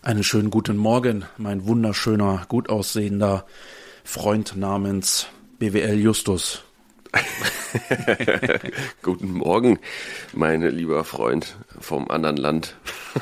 Einen schönen guten Morgen, mein wunderschöner, gut aussehender Freund namens BWL Justus. Guten Morgen, mein lieber Freund vom anderen Land.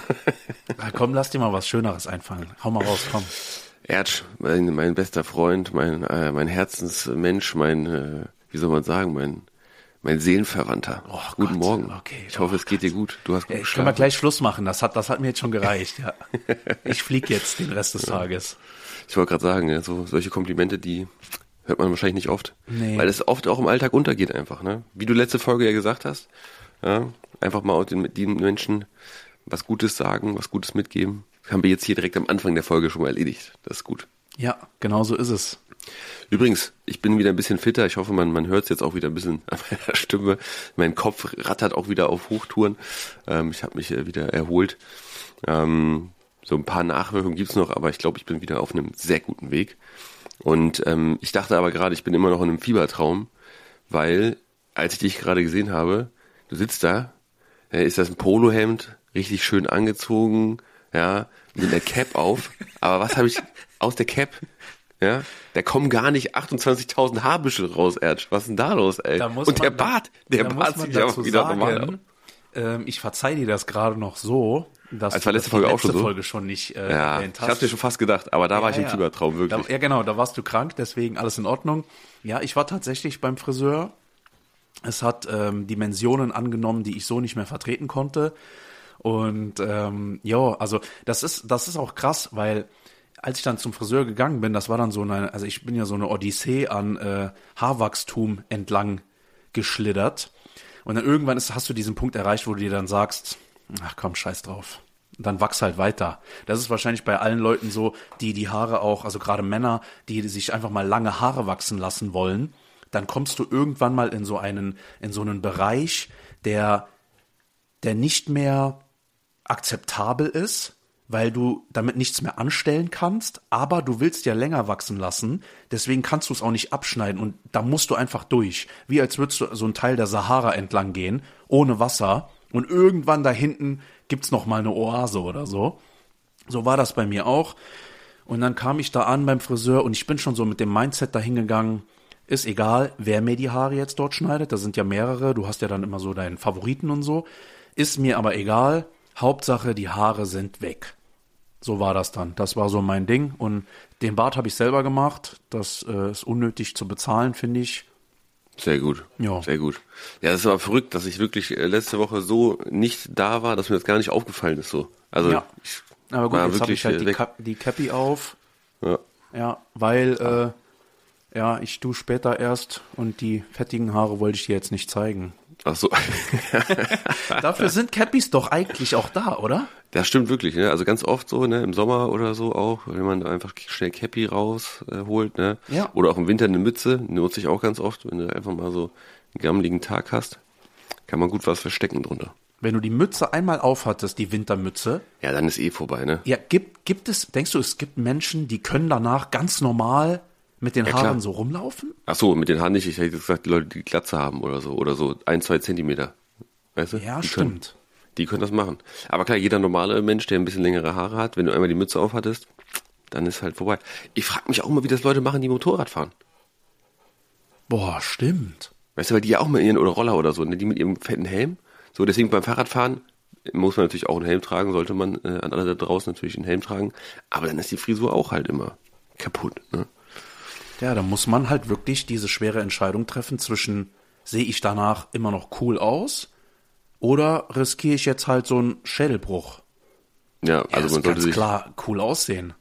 Na komm, lass dir mal was Schöneres einfallen. Hau mal raus, komm. Erdsch, mein bester Freund, mein Herzensmensch, wie soll man sagen, mein Seelenverwandter. Oh Guten Gott, Morgen. okay. Ich hoffe, es geht dir gut. Du hast gut Können wir geschlafen. gleich Schluss machen, das hat mir jetzt schon gereicht. Ja. Ich flieg jetzt den Rest des Tages. Ich wollte gerade sagen, ja, solche Komplimente, die hört man wahrscheinlich nicht oft. Nee. Weil es oft auch im Alltag untergeht einfach, ne? Wie du letzte Folge ja gesagt hast, ja, einfach mal den Menschen was Gutes sagen, was Gutes mitgeben. Das haben wir jetzt hier direkt am Anfang der Folge schon mal erledigt. Das ist gut. Ja, genau so ist es. Übrigens, ich bin wieder ein bisschen fitter. Ich hoffe, man hört es jetzt auch wieder ein bisschen an meiner Stimme. Mein Kopf rattert auch wieder auf Hochtouren. Ich habe mich wieder erholt. So ein paar Nachwirkungen gibt's noch, aber ich glaube, ich bin wieder auf einem sehr guten Weg. Und ich dachte aber gerade, ich bin immer noch in einem Fiebertraum, weil, als ich dich gerade gesehen habe, du sitzt da, ist das ein Polohemd, richtig schön angezogen, ja, mit der Cap auf. Aber was habe ich aus der Cap? Ja, da kommen gar nicht 28.000 Haarbüschel raus, Erdsch. Was ist denn da los, ey? Und der Bart sieht ja auch wieder normal aus. Ich verzeih dir das gerade noch so, dass als war du letzte Folge die auch schon letzte so. Folge schon nicht Ja, erwähnt ich hast. hab's mir schon fast gedacht, aber da war ich im Fiebertraum, wirklich. Ja, genau, da warst du krank, deswegen alles in Ordnung. Ja, ich war tatsächlich beim Friseur. Es hat Dimensionen angenommen, die ich so nicht mehr vertreten konnte. Und also das ist auch krass, weil als ich dann zum Friseur gegangen bin, das war dann also ich bin ja so eine Odyssee an Haarwachstum entlang geschlittert. Und dann irgendwann hast du diesen Punkt erreicht, wo du dir dann sagst, ach komm, scheiß drauf. Und dann wachs halt weiter. Das ist wahrscheinlich bei allen Leuten so, die Haare auch, also gerade Männer, die sich einfach mal lange Haare wachsen lassen wollen. Dann kommst du irgendwann mal in so einen Bereich, der nicht mehr akzeptabel ist, weil du damit nichts mehr anstellen kannst, aber du willst ja länger wachsen lassen, deswegen kannst du es auch nicht abschneiden und da musst du einfach durch. Wie als würdest du so einen Teil der Sahara entlang gehen, ohne Wasser und irgendwann da hinten gibt's noch mal eine Oase oder so. So war das bei mir auch. Und dann kam ich da an beim Friseur und ich bin schon so mit dem Mindset dahin gegangen, ist egal, wer mir die Haare jetzt dort schneidet, da sind ja mehrere, du hast ja dann immer so deinen Favoriten und so, ist mir aber egal, Hauptsache die Haare sind weg. So war das dann, das war so mein Ding und den Bart habe ich selber gemacht, das ist unnötig zu bezahlen, finde ich. Sehr gut, Ja. Sehr gut. Ja, das ist aber verrückt, dass ich wirklich letzte Woche so nicht da war, dass mir das gar nicht aufgefallen ist so. Also Ja. ich Aber gut, war jetzt habe ich halt weg. die Cappy auf, Ja. weil ich dusche später erst und die fettigen Haare wollte ich dir jetzt nicht zeigen. Ach so. Dafür sind Cappies doch eigentlich auch da, oder? Das stimmt wirklich, ne? Also ganz oft so, ne, im Sommer oder so auch, wenn man da einfach schnell Cappy rausholt, ne? Ja. Oder auch im Winter eine Mütze, nutze ich auch ganz oft, wenn du einfach mal so einen gammeligen Tag hast, kann man gut was verstecken drunter. Wenn du die Mütze einmal aufhattest, die Wintermütze, Ja, dann ist vorbei, ne? ja, denkst du, es gibt Menschen, die können danach ganz normal mit den Ja, Haaren klar. so rumlaufen? Ach so, mit den Haaren nicht, ich hätte gesagt, die Leute, die Glatze haben oder so 1-2 Zentimeter. Weißt du? Ja, Die stimmt. Die können das machen. Aber klar, jeder normale Mensch, der ein bisschen längere Haare hat, wenn du einmal die Mütze aufhattest, dann ist halt vorbei. Ich frage mich auch mal, wie das Leute machen, die Motorrad fahren. Boah, stimmt. Weißt du, weil die ja auch mit ihren, oder Roller oder so, ne, die mit ihrem fetten Helm. So, deswegen beim Fahrradfahren muss man natürlich auch einen Helm tragen, sollte man an alle da draußen natürlich einen Helm tragen. Aber dann ist die Frisur auch halt immer kaputt, ne? Ja, da muss man halt wirklich diese schwere Entscheidung treffen zwischen, sehe ich danach immer noch cool aus oder riskiere ich jetzt halt so einen Schädelbruch? Ja, Ja, also das man ist sollte ganz sich klar cool aussehen.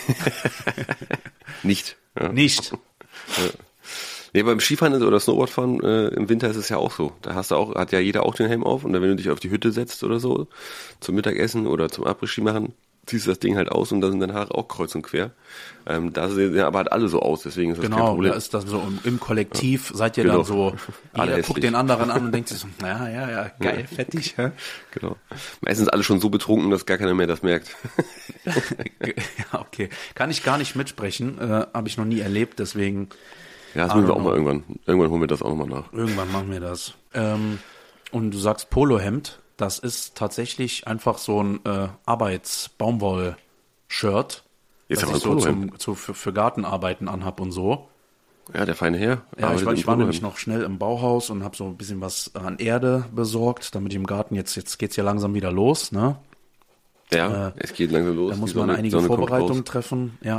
nicht. Ja. Nicht. Nee, beim Skifahren oder Snowboardfahren im Winter ist es ja auch so. Da hat ja jeder auch den Helm auf und dann, wenn du dich auf die Hütte setzt oder so, zum Mittagessen oder zum Après-Ski machen, ziehst du das Ding halt aus und da sind deine Haare auch kreuz und quer. Da sehen ja aber halt alle so aus, deswegen ist das kein Genau, Problem. da ist das so im Kollektiv, seid ihr Genau. dann so, Alle jeder hässlich. guckt den anderen an und denkt sich so, ja, geil, fettig, hä? Genau. Meistens alle schon so betrunken, dass gar keiner mehr das merkt. Ja, okay. Kann ich gar nicht mitsprechen, habe ich noch nie erlebt, deswegen Ja, das müssen wir auch mal irgendwann. Irgendwann holen wir das auch nochmal nach. irgendwann machen wir das. Und du sagst Polohemd, das ist tatsächlich einfach so ein Arbeits-Baumwoll Shirt, Jetzt das aber ich ein so Polohemd. für Gartenarbeiten anhab und so. Ja, der feine Herr. Ja, arbeitet im ich war Polohemd. nämlich noch schnell im Bauhaus und habe so ein bisschen was an Erde besorgt, damit ich im Garten jetzt geht's ja langsam wieder los, ne? Ja, es geht langsam los. Da muss Die man Sonne- einige Sonne kommt Vorbereitungen raus. treffen, ja.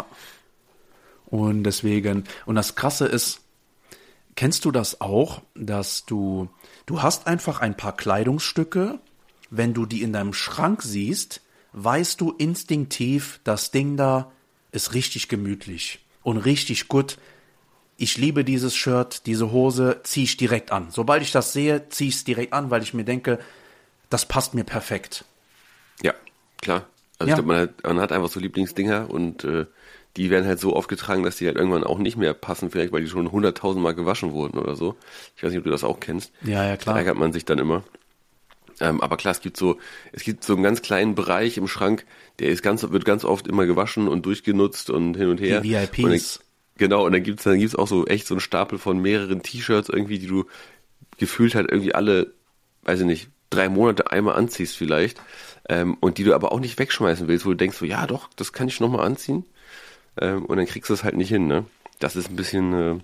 Und deswegen, und das Krasse ist, kennst du das auch, dass du hast einfach ein paar Kleidungsstücke, wenn du die in deinem Schrank siehst, weißt du instinktiv, das Ding da ist richtig gemütlich und richtig gut. Ich liebe dieses Shirt, diese Hose, zieh ich direkt an. Sobald ich das sehe, zieh ich es direkt an, weil ich mir denke, das passt mir perfekt. Ja, klar. Also Ja. ich glaube, man hat einfach so Lieblingsdinger und die werden halt so oft getragen, dass die halt irgendwann auch nicht mehr passen, vielleicht weil die schon 100.000 Mal gewaschen wurden oder so. Ich weiß nicht, ob du das auch kennst. Ja, Da klar. ärgert man sich dann immer. Aber klar, es gibt so einen ganz kleinen Bereich im Schrank, wird ganz oft immer gewaschen und durchgenutzt und hin und her. Die VIPs. Und genau, und dann gibt's auch so echt so einen Stapel von mehreren T-Shirts irgendwie, die du gefühlt halt irgendwie alle, weiß ich nicht, 3 Monate einmal anziehst vielleicht, und die du aber auch nicht wegschmeißen willst, wo du denkst so, ja doch, das kann ich nochmal anziehen, und dann kriegst du es halt nicht hin, ne? Das ist ein bisschen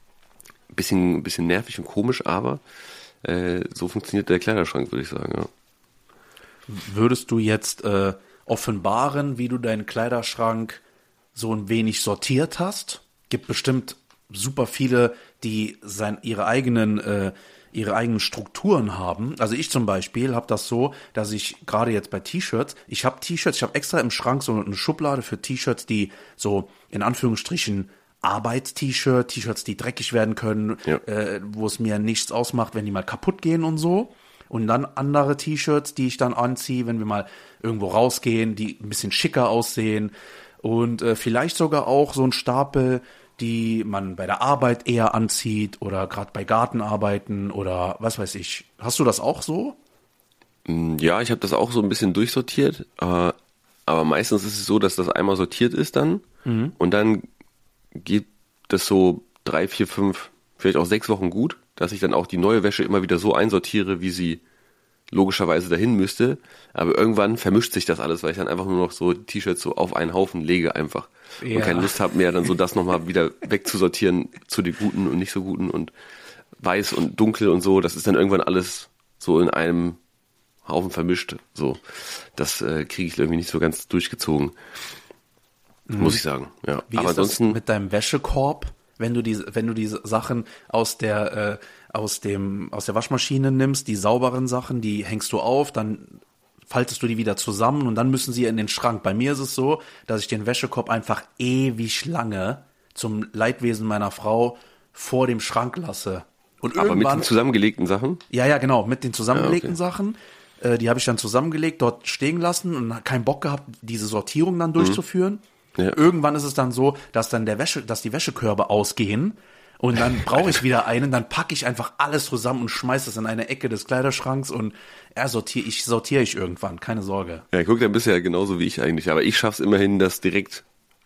nervig und komisch, aber so funktioniert der Kleiderschrank, würde ich sagen, ja. Würdest du jetzt offenbaren, wie du deinen Kleiderschrank so ein wenig sortiert hast? Gibt bestimmt super viele, die ihre eigenen Strukturen haben. Also ich zum Beispiel habe das so, dass ich gerade jetzt bei T-Shirts, ich habe extra im Schrank so eine Schublade für T-Shirts, die so in Anführungsstrichen Arbeits-T-Shirts, die dreckig werden können, Ja. wo es mir nichts ausmacht, wenn die mal kaputt gehen und so. Und dann andere T-Shirts, die ich dann anziehe, wenn wir mal irgendwo rausgehen, die ein bisschen schicker aussehen. Und vielleicht sogar auch so ein Stapel, die man bei der Arbeit eher anzieht oder gerade bei Gartenarbeiten oder was weiß ich. Hast du das auch so? Ja, ich habe das auch so ein bisschen durchsortiert, aber meistens ist es so, dass das einmal sortiert ist dann und dann geht das so 3, 4, 5, vielleicht auch 6 Wochen gut, dass ich dann auch die neue Wäsche immer wieder so einsortiere, wie sie logischerweise dahin müsste, aber irgendwann vermischt sich das alles, weil ich dann einfach nur noch so T-Shirts so auf einen Haufen lege einfach Ja. und keine Lust habe mehr, dann so das nochmal wieder wegzusortieren zu den guten und nicht so guten und weiß und dunkel und so, das ist dann irgendwann alles so in einem Haufen vermischt, so. Das kriege ich irgendwie nicht so ganz durchgezogen, muss ich sagen, ja. Wie Aber ist das ansonsten, mit deinem Wäschekorb, wenn du diese Sachen aus der Waschmaschine nimmst, die sauberen Sachen, die hängst du auf, dann faltest du die wieder zusammen und dann müssen sie in den Schrank. Bei mir ist es so, dass ich den Wäschekorb einfach ewig lange zum Leidwesen meiner Frau vor dem Schrank lasse. Und aber mit irgendwann, den zusammengelegten Sachen, ja, genau, mit den zusammengelegten Ja, okay. Sachen. Die habe ich dann zusammengelegt, dort stehen lassen und keinen Bock gehabt, diese Sortierung dann durchzuführen. Ja. Irgendwann ist es dann so, dass die Wäschekörbe ausgehen und dann brauche ich wieder einen, dann packe ich einfach alles zusammen und schmeiße es in eine Ecke des Kleiderschranks und sortiere ich irgendwann, keine Sorge. ja, guck, dann bist du ja genauso wie ich eigentlich, aber ich schaff's immerhin, das direkt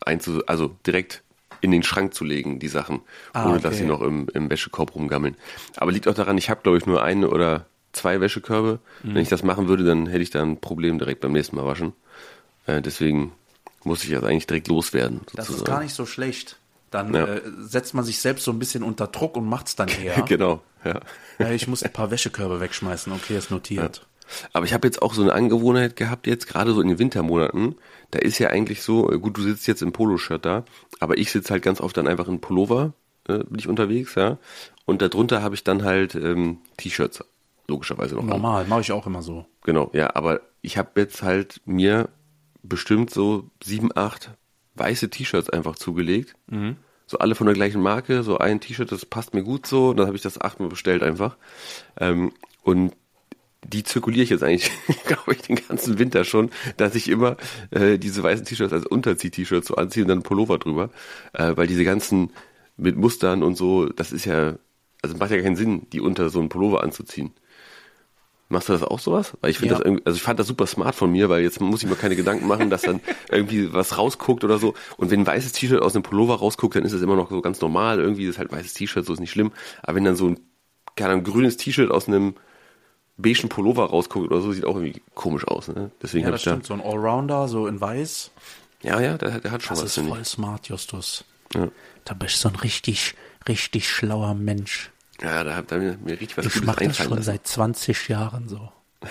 in den Schrank zu legen, die Sachen, ohne dass okay. sie noch im Wäschekorb rumgammeln. Aber liegt auch daran, ich habe, glaube ich, nur 1 oder 2 Wäschekörbe. Wenn ich das machen würde, dann hätte ich da ein Problem direkt beim nächsten Mal waschen. Deswegen muss ich das eigentlich direkt loswerden, Das sozusagen. ist gar nicht so schlecht. Dann Ja. setzt man sich selbst so ein bisschen unter Druck und macht's dann eher. Genau, ja. Ja, ich muss ein paar Wäschekörbe wegschmeißen, okay, ist notiert. Aber ich habe jetzt auch so eine Angewohnheit gehabt jetzt, gerade so in den Wintermonaten, da ist ja eigentlich so, gut, du sitzt jetzt im Poloshirt da, aber ich sitze halt ganz oft dann einfach in Pullover, bin ich unterwegs, ja, und darunter habe ich dann halt T-Shirts, logischerweise noch an. Normal, mache ich auch immer so. Genau, ja, aber ich habe jetzt halt mir bestimmt so 7, 8 weiße T-Shirts einfach zugelegt, so alle von der gleichen Marke, so ein T-Shirt, das passt mir gut so, und dann habe ich das 8-mal bestellt einfach, und die zirkuliere ich jetzt eigentlich, glaube ich, den ganzen Winter schon, dass ich immer diese weißen T-Shirts als Unterzieh-T-Shirts so anziehe und dann einen Pullover drüber, weil diese ganzen mit Mustern und so, das ist ja, also macht ja keinen Sinn, die unter so einen Pullover anzuziehen. Machst du das auch sowas? Weil ich finde Ja. das irgendwie, also ich fand das super smart von mir, weil jetzt muss ich mir keine Gedanken machen, dass dann irgendwie was rausguckt oder so. Und wenn ein weißes T-Shirt aus einem Pullover rausguckt, dann ist es immer noch so ganz normal. Irgendwie ist halt weißes T-Shirt, so ist nicht schlimm. Aber wenn dann so ein, keine Ahnung, grünes T-Shirt aus einem beigen Pullover rausguckt oder so, sieht auch irgendwie komisch aus. Ne? Deswegen Ja, habe das ich da, stimmt, so ein Allrounder, so in weiß. Ja, der hat schon Das was. ist voll smart, Justus. Ja. Da bist du so ein richtig schlauer Mensch. Ja, da hat er mir richtig was Ich Gutes mache das einfallen schon lassen. seit 20 Jahren so.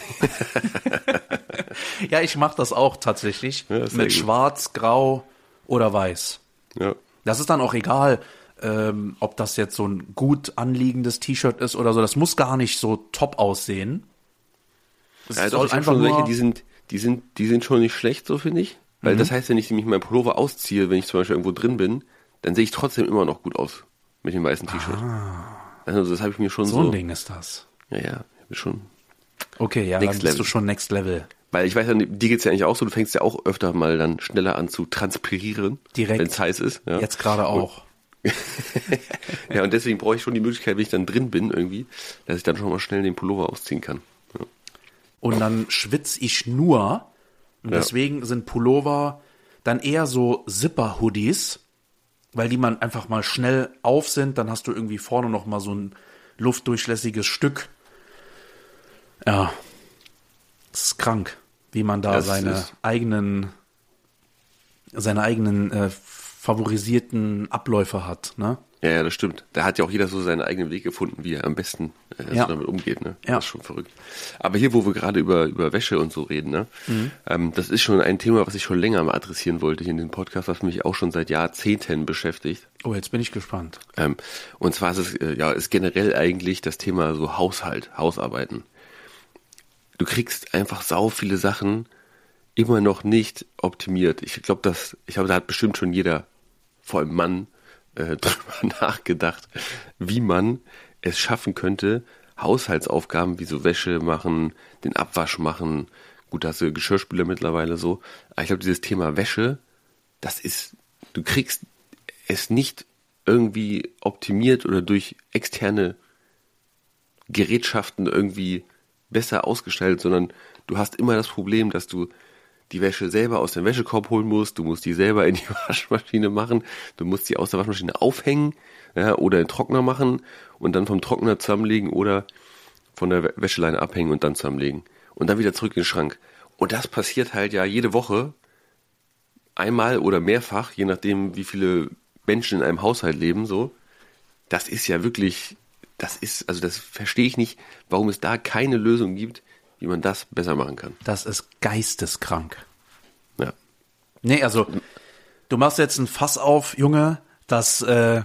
Ja, ich mache das auch tatsächlich. Ja, sehr mit gut. Schwarz, Grau oder Weiß. Ja. Das ist dann auch egal, ob das jetzt so ein gut anliegendes T-Shirt ist oder so. Das muss gar nicht so top aussehen. Es Ja, doch, soll ich hab einfach schon nur, welche, die sind schon nicht schlecht, so finde ich. Weil das heißt, wenn ich mich meinen Pullover ausziehe, wenn ich zum Beispiel irgendwo drin bin, dann sehe ich trotzdem immer noch gut aus mit dem weißen T-Shirt. Also das habe ich mir schon so ein Ding ist das. Ja, schon. Okay, ja, Next dann bist Level. du schon Next Level. Weil ich weiß ja, dir geht's ja eigentlich auch so, du fängst ja auch öfter mal dann schneller an zu transpirieren, Direkt. wenn es heiß ist. Ja. Jetzt gerade auch. Ja, und deswegen brauche ich schon die Möglichkeit, wenn ich dann drin bin irgendwie, dass ich dann schon mal schnell den Pullover ausziehen kann. Ja. Und dann schwitze ich nur. Und Ja. deswegen sind Pullover dann eher so Zipper-Hoodies, weil die man einfach mal schnell auf sind. Dann hast du irgendwie vorne noch mal so ein luftdurchlässiges Stück. Ja, das ist krank, wie man da Das seine ist- eigenen favorisierten Abläufe hat, ne? Ja, das stimmt. Da hat ja auch jeder so seinen eigenen Weg gefunden, wie er am besten so Ja. damit umgeht. Ne? Ja. Das ist schon verrückt. Aber hier, wo wir gerade über Wäsche und so reden, ne? Das ist schon ein Thema, was ich schon länger mal adressieren wollte hier in dem Podcast, was mich auch schon seit Jahrzehnten beschäftigt. Oh, jetzt bin ich gespannt. Und zwar ist es ist generell eigentlich das Thema so Hausarbeiten. Du kriegst einfach sau viele Sachen immer noch nicht optimiert. Ich glaube, da hat bestimmt schon jeder, vor allem Mann, drüber nachgedacht, wie man es schaffen könnte, Haushaltsaufgaben wie so Wäsche machen, den Abwasch machen. Gut, da hast du Geschirrspüler mittlerweile so. Aber ich glaube, dieses Thema Wäsche, du kriegst es nicht irgendwie optimiert oder durch externe Gerätschaften irgendwie besser ausgestaltet, sondern du hast immer das Problem, dass du die Wäsche selber aus dem Wäschekorb holen musst, du musst die selber in die Waschmaschine machen, du musst sie aus der Waschmaschine aufhängen, ja, oder in den Trockner machen und dann vom Trockner zusammenlegen oder von der Wäscheleine abhängen und dann zusammenlegen und dann wieder zurück in den Schrank. Und das passiert halt ja jede Woche einmal oder mehrfach, je nachdem, wie viele Menschen in einem Haushalt leben, so. Das ist ja wirklich, das verstehe ich nicht, warum es da keine Lösung gibt, wie man das besser machen kann. Das ist geisteskrank. Ja. Nee, also du machst jetzt ein Fass auf, Junge, das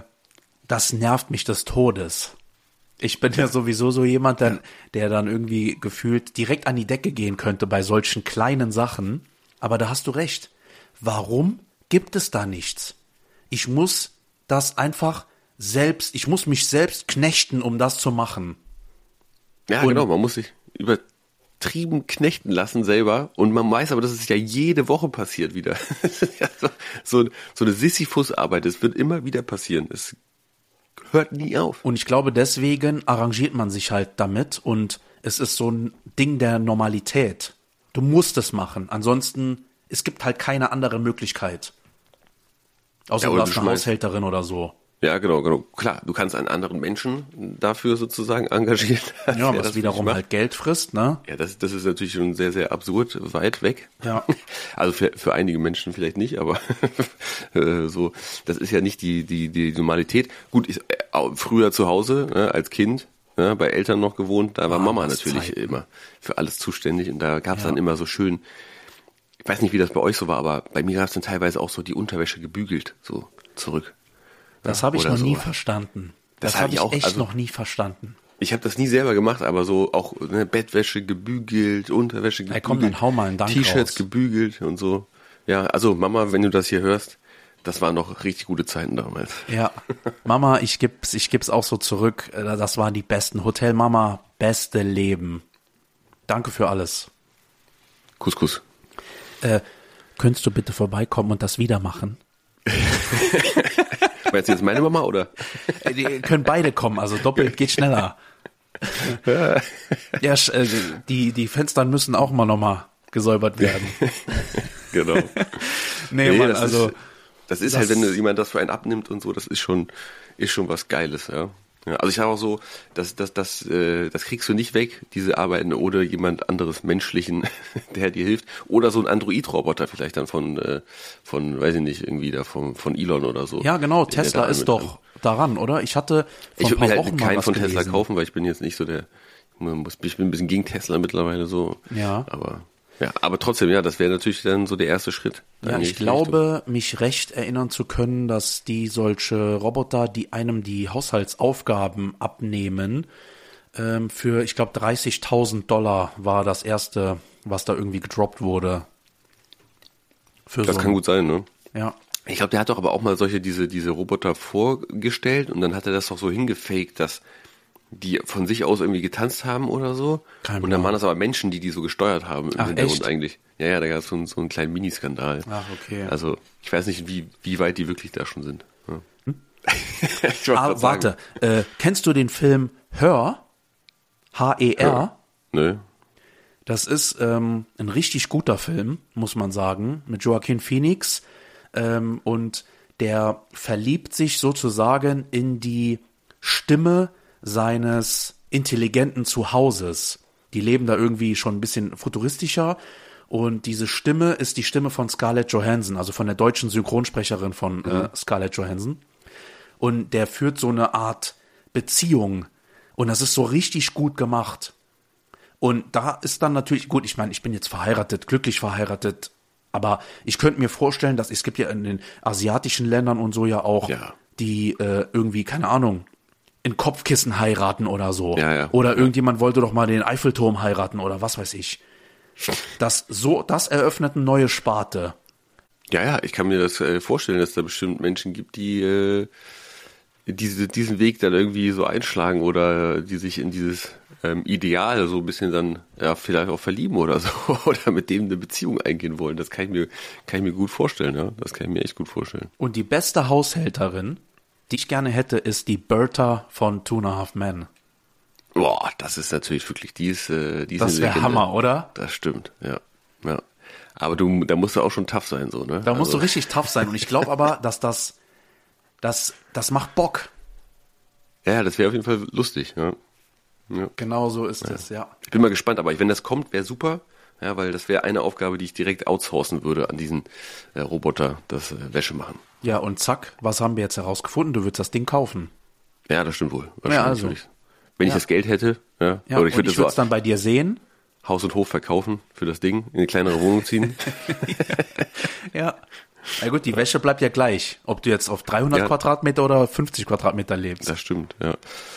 nervt mich des Todes. Ich bin ja sowieso so jemand, der dann irgendwie gefühlt direkt an die Decke gehen könnte bei solchen kleinen Sachen. Aber da hast du recht. Warum gibt es da nichts? Ich muss das einfach ich muss mich selbst knechten, um das zu machen. Ja, Und- genau, man muss sich übertrieben knechten lassen selber und man weiß aber, dass es ja jede Woche passiert wieder. Das ist ja so eine Sisyphus-Arbeit, es wird immer wieder passieren. Es hört nie auf. Und ich glaube, deswegen arrangiert man sich halt damit und es ist so ein Ding der Normalität. Du musst es machen, ansonsten, es gibt halt keine andere Möglichkeit. Außer Ja, du oder hast du eine schmeißt- Haushälterin oder so. Ja, genau. Klar, du kannst einen anderen Menschen dafür sozusagen engagieren. Ja, der was das wiederum für dich macht. halt Geld frisst, ne? Ja, das ist natürlich schon sehr, sehr absurd weit weg. Ja. Also für einige Menschen vielleicht nicht, aber so, das ist ja nicht die Normalität. Gut, früher zu Hause, als Kind, bei Eltern noch gewohnt, da war Mama was natürlich Zeiten. immer für alles zuständig und da gab's Ja. dann immer so schön, ich weiß nicht, wie das bei euch so war, aber bei mir gab's dann teilweise auch so die Unterwäsche gebügelt, so zurück. Das habe ich oder noch nie so. verstanden. Das Das hab habe ich ich auch, echt also- noch nie verstanden. Ich habe das nie selber gemacht, aber so auch Bettwäsche gebügelt, Unterwäsche gebügelt, komm, dann hau mal einen Dank T-Shirts raus. gebügelt und so. Ja, also Mama, wenn du das hier hörst, das waren noch richtig gute Zeiten damals. Ja, Mama, ich gib's auch so zurück. Das waren die besten. Hotel Mama, beste Leben. Danke für alles. Couscous. Könntest du bitte vorbeikommen und das wieder machen? Meinst du jetzt meine Mama oder? Die können beide kommen, also doppelt geht schneller. Ja, die Fenster müssen auch mal nochmal gesäubert werden. Genau. Nee, Mann, das also das ist halt, wenn jemand das für einen abnimmt und so, das ist schon was Geiles, ja. Ja, also ich sage auch so, das kriegst du nicht weg, diese Arbeiten, ohne jemand anderes Menschlichen, der dir hilft. Oder so ein Android-Roboter vielleicht dann von, weiß ich nicht, irgendwie da von Elon oder so. Ja, genau, Tesla ist doch daran, oder? Ich würde mir halt keinen von Tesla kaufen, weil ich bin jetzt nicht so ich bin ein bisschen gegen Tesla mittlerweile so. Ja. Aber trotzdem, ja, das wäre natürlich dann so der erste Schritt. Ja, ich glaube, mich recht erinnern zu können, dass die solche Roboter, die einem die Haushaltsaufgaben abnehmen, für, ich glaube, $30.000 war das erste, was da irgendwie gedroppt wurde. Das kann gut sein, ne? Ja. Ich glaube, der hat doch aber auch mal diese Roboter vorgestellt und dann hat er das doch so hingefaked, dass die von sich aus irgendwie getanzt haben oder so. Und dann waren das aber Menschen, die so gesteuert haben im Hintergrund eigentlich. Ja, da gab es so einen kleinen Miniskandal. Ach, okay. Also ich weiß nicht, wie weit die wirklich da schon sind. Ja. Warte, kennst du den Film Her? H-E-R? Nö. Das ist ein richtig guter Film, muss man sagen, mit Joaquin Phoenix. Und der verliebt sich sozusagen in die Stimme seines intelligenten Zuhauses. Die leben da irgendwie schon ein bisschen futuristischer und diese Stimme ist die Stimme von Scarlett Johansson, also von der deutschen Synchronsprecherin von Scarlett Johansson. Und der führt so eine Art Beziehung und das ist so richtig gut gemacht. Und da ist dann natürlich, gut, ich meine, ich bin jetzt verheiratet, glücklich verheiratet, aber ich könnte mir vorstellen, dass es gibt ja in den asiatischen Ländern und so ja auch, die irgendwie, keine Ahnung, in Kopfkissen heiraten oder so. Ja. Oder irgendjemand wollte doch mal den Eiffelturm heiraten oder was weiß ich. Das eröffnet eine neue Sparte. Ja, ich kann mir das vorstellen, dass da bestimmt Menschen gibt, die diesen Weg dann irgendwie so einschlagen oder die sich in dieses Ideal so ein bisschen dann vielleicht auch verlieben oder so oder mit dem eine Beziehung eingehen wollen. Das kann ich mir gut vorstellen, ja. Das kann ich mir echt gut vorstellen. Und die beste Haushälterin, die ich gerne hätte, ist die Bertha von 2.5 Men. Boah, das ist natürlich wirklich, die ist das wäre Hammer, oder? Das stimmt, ja. Aber da musst du auch schon tough sein, so, ne? Da musst du richtig tough sein. Und ich glaube aber, dass das macht Bock. Ja, das wäre auf jeden Fall lustig, ja. Genau so ist es, ja. Ich bin mal gespannt, aber wenn das kommt, wäre super. Ja, weil das wäre eine Aufgabe, die ich direkt outsourcen würde an diesen Roboter, das Wäsche machen. Ja, und zack, was haben wir jetzt herausgefunden? Du würdest das Ding kaufen. Ja, das stimmt wohl. Ja, also. Wenn ich das Geld hätte, ja. Oder ich würde es dann bei dir sehen. Haus und Hof verkaufen für das Ding, in eine kleinere Wohnung ziehen. Ja. Na gut, die Wäsche bleibt ja gleich. Ob du jetzt auf 300 Quadratmeter oder 50 Quadratmeter lebst. Das stimmt, ja.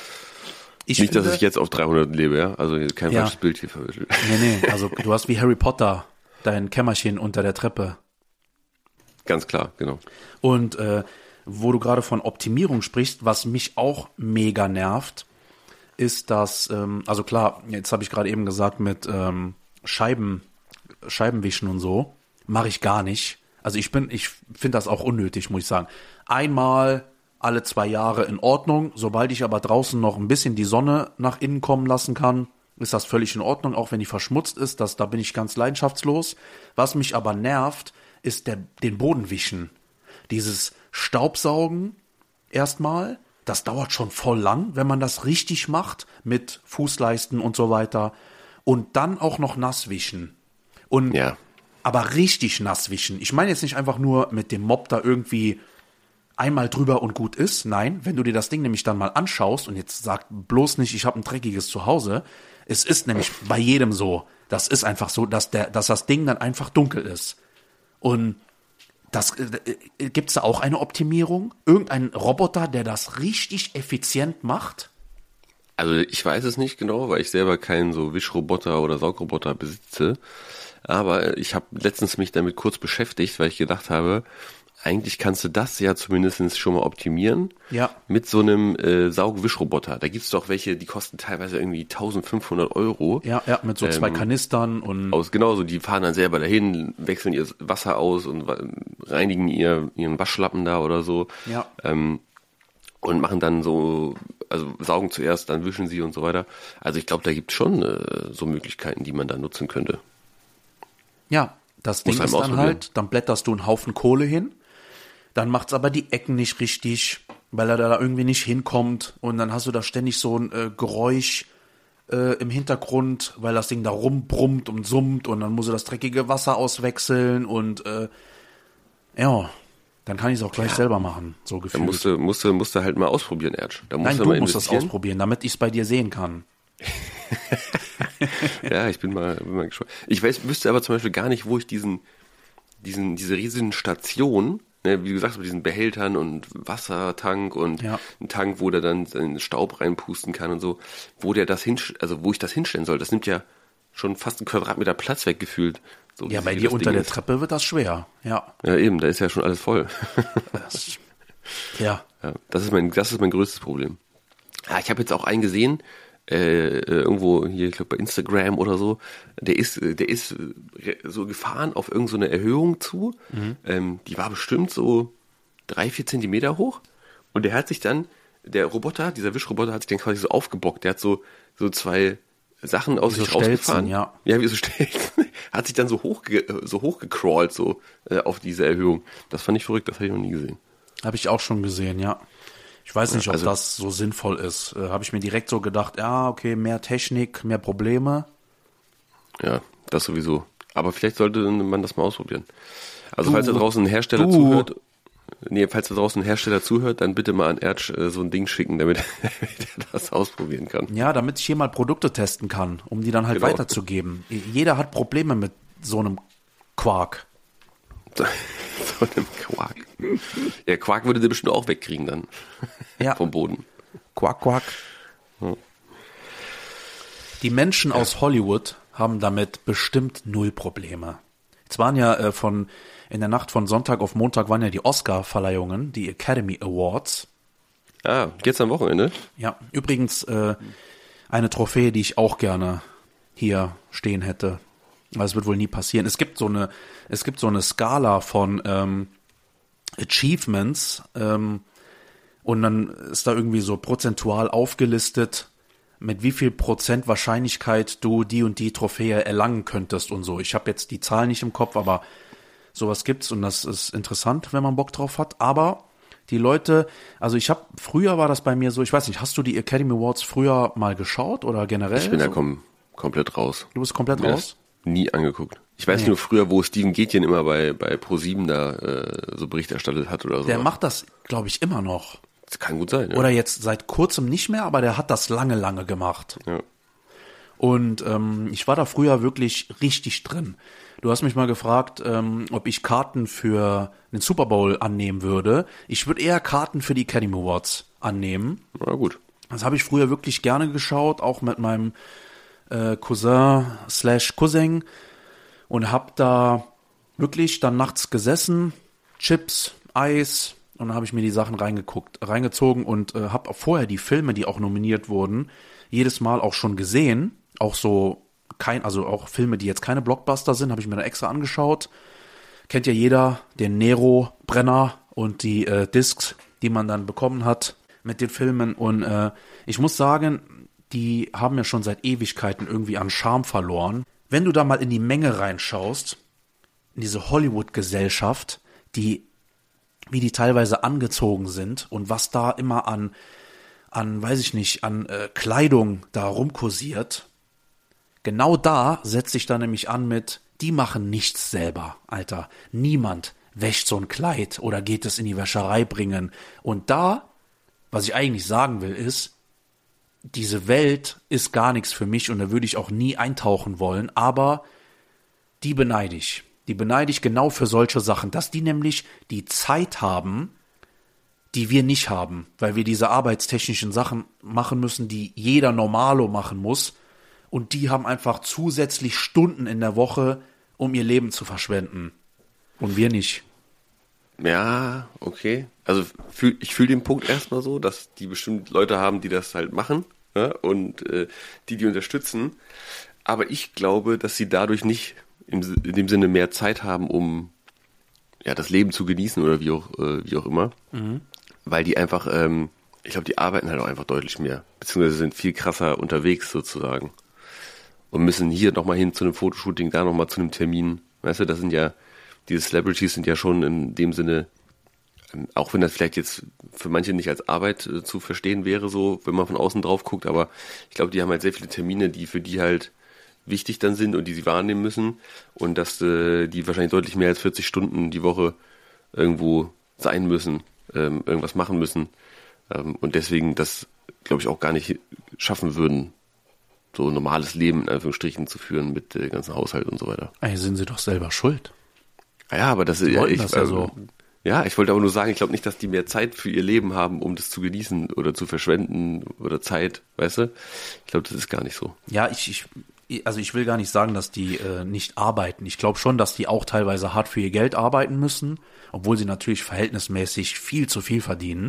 Dass ich jetzt auf 300 lebe, ja. Also kein falsches Bild hier vermittelt. Nee, also du hast wie Harry Potter dein Kämmerchen unter der Treppe. Ganz klar, genau. Und wo du gerade von Optimierung sprichst, was mich auch mega nervt, ist das, also klar, jetzt habe ich gerade eben gesagt mit Scheibenwischen und so, mache ich gar nicht. Also ich finde das auch unnötig, muss ich sagen. Einmal alle 2 Jahre in Ordnung. Sobald ich aber draußen noch ein bisschen die Sonne nach innen kommen lassen kann, ist das völlig in Ordnung, auch wenn die verschmutzt ist. Da bin ich ganz leidenschaftslos. Was mich aber nervt, ist den Boden wischen. Dieses Staubsaugen erstmal, das dauert schon voll lang, wenn man das richtig macht, mit Fußleisten und so weiter. Und dann auch noch nass wischen. Und aber richtig nass wischen. Ich meine jetzt nicht einfach nur mit dem Mop da irgendwie einmal drüber und gut ist. Nein, wenn du dir das Ding nämlich dann mal anschaust und jetzt sag bloß nicht, ich habe ein dreckiges Zuhause. Es ist nämlich bei jedem so. Das ist einfach so, dass das Ding dann einfach dunkel ist. Und gibt's da auch eine Optimierung? Irgendein Roboter, der das richtig effizient macht? Also ich weiß es nicht genau, weil ich selber keinen so Wischroboter oder Saugroboter besitze. Aber ich habe letztens mich damit kurz beschäftigt, weil ich gedacht habe, eigentlich kannst du das ja zumindest schon mal optimieren mit so einem Saugwischroboter. Da gibt's doch welche, die kosten teilweise irgendwie 1.500 €. Ja, mit so 2 Kanistern und... Genauso, die fahren dann selber dahin, wechseln ihr Wasser aus und reinigen ihren Waschlappen da oder so. Ja. Und machen dann so, also saugen zuerst, dann wischen sie und so weiter. Also ich glaube, da gibt's schon so Möglichkeiten, die man da nutzen könnte. Ja, das Ding ist dann halt, dann blätterst du einen Haufen Kohle hin, dann macht's aber die Ecken nicht richtig, weil er da irgendwie nicht hinkommt und dann hast du da ständig so ein Geräusch im Hintergrund, weil das Ding da rumbrummt und summt und dann muss er das dreckige Wasser auswechseln und ja, dann kann ich es auch gleich selber machen, so gefühlt. Da musst du halt mal ausprobieren, Erdsch. Nein, du musst das ausprobieren, damit ich es bei dir sehen kann. Ja, ich bin mal gespannt. Ich wüsste aber zum Beispiel gar nicht, wo ich diese riesigen Stationen, ne, wie du sagst, mit diesen Behältern und Wassertank und ein Tank, wo der dann seinen Staub reinpusten kann und so, wo ich das hinstellen soll. Das nimmt ja schon fast einen Quadratmeter Platz weg gefühlt. So, ja, bei dir unter der Treppe wird das schwer, ja. Ja, eben, da ist ja schon alles voll. Ja. Das ist mein größtes Problem. Ja, ich habe jetzt auch einen gesehen, irgendwo hier, ich glaube bei Instagram oder so, der ist so gefahren auf irgend so eine Erhöhung zu, die war bestimmt so 3-4 Zentimeter hoch und der hat sich dann, dieser Wischroboter hat sich dann quasi so aufgebockt, der hat so zwei Sachen aus sich rausgefahren. Ja, wie so Stelzen. Hat sich dann so hochgecrawlt, so auf diese Erhöhung. Das fand ich verrückt, das habe ich noch nie gesehen. Habe ich auch schon gesehen, ja. Ich weiß nicht, ob das so sinnvoll ist. Habe ich mir direkt so gedacht, ja, okay, mehr Technik, mehr Probleme. Ja, das sowieso. Aber vielleicht sollte man das mal ausprobieren. Also falls da draußen ein Hersteller zuhört, dann bitte mal an Erdsch so ein Ding schicken, damit er das ausprobieren kann. Ja, damit ich hier mal Produkte testen kann, um die dann halt weiterzugeben. Jeder hat Probleme mit so einem Quark. So einem Quark. Ja, Quark würde der bestimmt auch wegkriegen dann. Ja. Vom Boden. Quark. Ja. Die Menschen aus Hollywood haben damit bestimmt 0 Probleme. Jetzt waren ja in der Nacht von Sonntag auf Montag waren ja die Oscar-Verleihungen, die Academy Awards. Ah, jetzt am Wochenende? Ja, übrigens eine Trophäe, die ich auch gerne hier stehen hätte. Aber es wird wohl nie passieren. Es gibt so eine Skala von Achievements und dann ist da irgendwie so prozentual aufgelistet, mit wie viel Prozent Wahrscheinlichkeit du die und die Trophäe erlangen könntest und so. Ich habe jetzt die Zahl nicht im Kopf, aber sowas gibt's und das ist interessant, wenn man Bock drauf hat. Aber die Leute, also früher war das bei mir so, ich weiß nicht, hast du die Academy Awards früher mal geschaut oder generell? Ich bin da komplett raus. Du bist komplett raus? Nie angeguckt. Ich weiß nur früher, wo Steven Gätjen immer bei Pro7 da so Bericht erstattet hat oder so. Der macht das, glaube ich, immer noch. Das kann gut sein, ja. Oder jetzt seit kurzem nicht mehr, aber der hat das lange gemacht. Ja. Und ich war da früher wirklich richtig drin. Du hast mich mal gefragt, ob ich Karten für den Super Bowl annehmen würde. Ich würde eher Karten für die Academy Awards annehmen. Na gut. Das habe ich früher wirklich gerne geschaut, auch mit meinem Cousin/Cousin und hab da wirklich dann nachts gesessen, Chips, Eis und dann habe ich mir die Sachen reingezogen und habe auch vorher die Filme, die auch nominiert wurden, jedes Mal auch schon gesehen, auch auch Filme, die jetzt keine Blockbuster sind, habe ich mir da extra angeschaut. Kennt ja jeder den Nero-Brenner und die Discs, die man dann bekommen hat mit den Filmen und ich muss sagen, die haben ja schon seit Ewigkeiten irgendwie an Charme verloren. Wenn du da mal in die Menge reinschaust, in diese Hollywood-Gesellschaft, wie die teilweise angezogen sind und was da immer an Kleidung da rumkursiert, genau da setzt sich da nämlich an mit, die machen nichts selber, Alter. Niemand wäscht so ein Kleid oder geht es in die Wäscherei bringen. Und da, was ich eigentlich sagen will, ist, diese Welt ist gar nichts für mich und da würde ich auch nie eintauchen wollen, aber die beneide ich. Die beneide ich genau für solche Sachen, dass die nämlich die Zeit haben, die wir nicht haben, weil wir diese arbeitstechnischen Sachen machen müssen, die jeder Normalo machen muss und die haben einfach zusätzlich Stunden in der Woche, um ihr Leben zu verschwenden und wir nicht. Ja, okay. Also ich fühle den Punkt erstmal so, dass die bestimmt Leute haben, die das halt machen, ja, und die unterstützen. Aber ich glaube, dass sie dadurch nicht in dem Sinne mehr Zeit haben, um das Leben zu genießen oder wie auch immer. Mhm. Weil die einfach, ich glaube, die arbeiten halt auch einfach deutlich mehr. Beziehungsweise sind viel krasser unterwegs sozusagen. Und müssen hier nochmal hin zu einem Fotoshooting, da nochmal zu einem Termin. Weißt du, diese Celebrities sind ja schon in dem Sinne Auch wenn das vielleicht jetzt für manche nicht als Arbeit zu verstehen wäre, so, wenn man von außen drauf guckt, aber ich glaube, die haben halt sehr viele Termine, die für die halt wichtig dann sind und die sie wahrnehmen müssen und dass die wahrscheinlich deutlich mehr als 40 Stunden die Woche irgendwo sein müssen, irgendwas machen müssen und deswegen das, glaube ich, auch gar nicht schaffen würden, so ein normales Leben in Anführungsstrichen zu führen mit ganzen Haushalt und so weiter. Ey, sind sie doch selber schuld. Ja, aber das ist ja so. Ja, ich wollte aber nur sagen, ich glaube nicht, dass die mehr Zeit für ihr Leben haben, um das zu genießen oder zu verschwenden oder Zeit, weißt du? Ich glaube, das ist gar nicht so. Ja, also ich will gar nicht sagen, dass die nicht arbeiten. Ich glaube schon, dass die auch teilweise hart für ihr Geld arbeiten müssen, obwohl sie natürlich verhältnismäßig viel zu viel verdienen.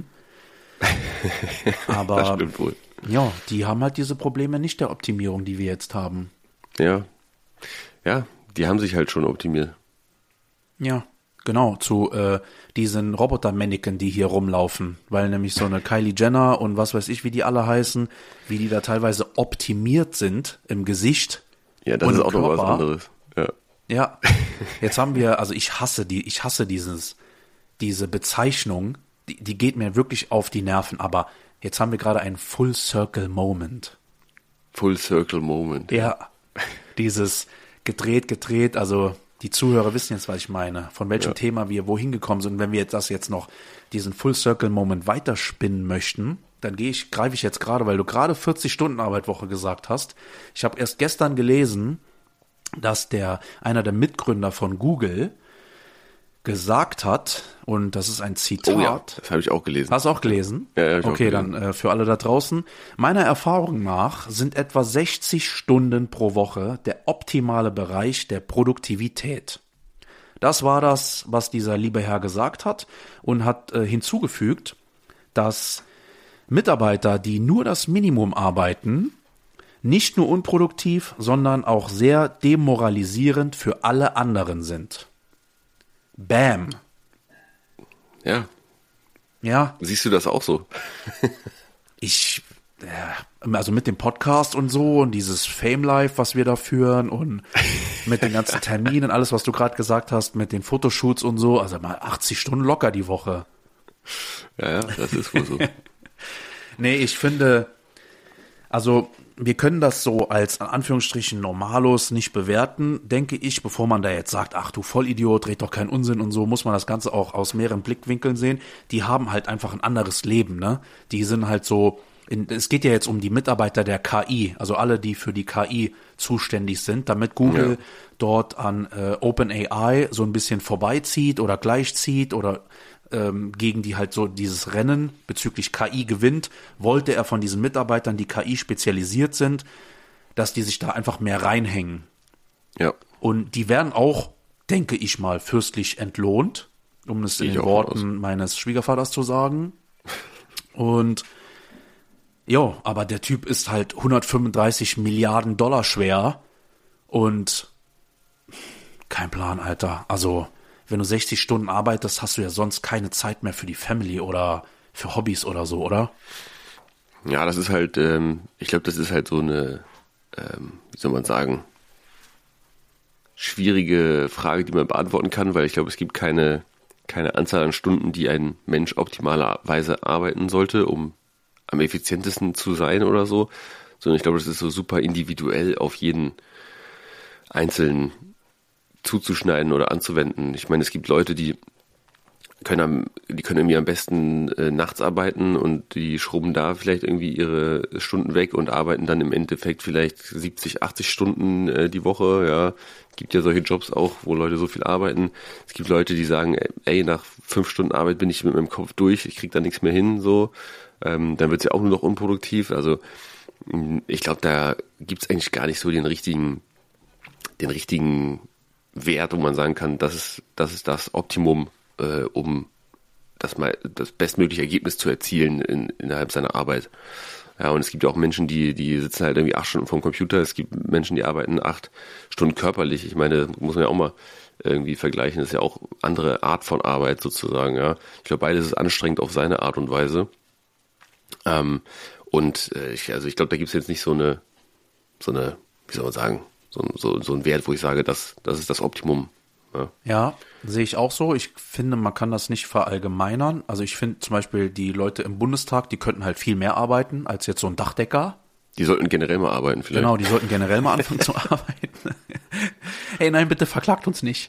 Aber das stimmt wohl. Ja, die haben halt diese Probleme nicht der Optimierung, die wir jetzt haben. Ja, die haben sich halt schon optimiert. Ja, genau, zu diesen Roboter-Mannequin, die hier rumlaufen, weil nämlich so eine Kylie Jenner und was weiß ich, wie die alle heißen, wie die da teilweise optimiert sind im Gesicht. Ja, das ist auch noch was anderes. Ja, jetzt haben wir, also ich hasse diese Bezeichnung, die geht mir wirklich auf die Nerven, aber jetzt haben wir gerade einen Full Circle Moment. Full Circle Moment. Ja, dieses gedreht, also die Zuhörer wissen jetzt, was ich meine, von welchem Thema wir wohin gekommen sind. Und wenn wir jetzt noch diesen Full Circle Moment weiterspinnen möchten, dann greife ich jetzt gerade, weil du gerade 40-Stunden-Arbeitwoche gesagt hast. Ich habe erst gestern gelesen, dass einer der Mitgründer von Google gesagt hat, und das ist ein Zitat. Oh ja, das habe ich auch gelesen. Hast du auch gelesen? Ja, ich okay, auch gelesen. Dann für alle da draußen. Meiner Erfahrung nach sind etwa 60 Stunden pro Woche der optimale Bereich der Produktivität. Das war das, was dieser liebe Herr gesagt hat und hat hinzugefügt, dass Mitarbeiter, die nur das Minimum arbeiten, nicht nur unproduktiv, sondern auch sehr demoralisierend für alle anderen sind. Bam. Ja. Ja. Siehst du das auch so? Also mit dem Podcast und so und dieses Fame Life, was wir da führen und mit den ganzen Terminen, alles, was du gerade gesagt hast, mit den Fotoshoots und so, also mal 80 Stunden locker die Woche. Ja, das ist wohl so. Nee, ich finde, also wir können das so als in Anführungsstrichen Normalos nicht bewerten, denke ich, bevor man da jetzt sagt, ach du Vollidiot, red doch keinen Unsinn und so, muss man das Ganze auch aus mehreren Blickwinkeln sehen. Die haben halt einfach ein anderes Leben, ne? Die sind halt so, es geht ja jetzt um die Mitarbeiter der KI, also alle, die für die KI zuständig sind, damit Google dort an OpenAI so ein bisschen vorbeizieht oder gleichzieht oder gegen die halt so dieses Rennen bezüglich KI gewinnt, wollte er von diesen Mitarbeitern, die KI spezialisiert sind, dass die sich da einfach mehr reinhängen. Ja. Und die werden auch, denke ich mal, fürstlich entlohnt, um es in den Worten meines Schwiegervaters zu sagen. Und ja, aber der Typ ist halt 135 Milliarden Dollar schwer und kein Plan, Alter. Also wenn du 60 Stunden arbeitest, hast du ja sonst keine Zeit mehr für die Family oder für Hobbys oder so, oder? Ja, das ist halt, ich glaube, das ist halt so eine, wie soll man sagen, schwierige Frage, die man beantworten kann, weil ich glaube, es gibt keine Anzahl an Stunden, die ein Mensch optimalerweise arbeiten sollte, um am effizientesten zu sein oder so, sondern ich glaube, das ist so super individuell auf jeden Einzelnen zuzuschneiden oder anzuwenden. Ich meine, es gibt Leute, die können irgendwie am besten nachts arbeiten und die schrubben da vielleicht irgendwie ihre Stunden weg und arbeiten dann im Endeffekt vielleicht 70, 80 Stunden die Woche. Ja, gibt ja solche Jobs auch, wo Leute so viel arbeiten. Es gibt Leute, die sagen, ey, nach 5 Stunden Arbeit bin ich mit meinem Kopf durch, ich krieg da nichts mehr hin, so. Dann wird es ja auch nur noch unproduktiv. Also ich glaube, da gibt's eigentlich gar nicht so den richtigen Wert, wo man sagen kann, das ist das Optimum, um das bestmögliche Ergebnis zu erzielen innerhalb seiner Arbeit. Ja, und es gibt ja auch Menschen, die sitzen halt irgendwie 8 Stunden vorm Computer. Es gibt Menschen, die arbeiten 8 Stunden körperlich. Ich meine, das muss man ja auch mal irgendwie vergleichen. Das ist ja auch andere Art von Arbeit sozusagen. Ja, ich glaube, beides ist anstrengend auf seine Art und Weise. Ich glaube, da gibt es jetzt nicht so eine, wie soll man sagen, so ein Wert, wo ich sage, das ist das Optimum, Ja, sehe ich auch so. Ich finde, man kann das nicht verallgemeinern. Also ich finde zum Beispiel die Leute im Bundestag, die könnten halt viel mehr arbeiten als jetzt so ein Dachdecker. Die sollten generell mal arbeiten vielleicht. Genau, die sollten generell mal anfangen zu arbeiten. Hey, nein, bitte verklagt uns nicht.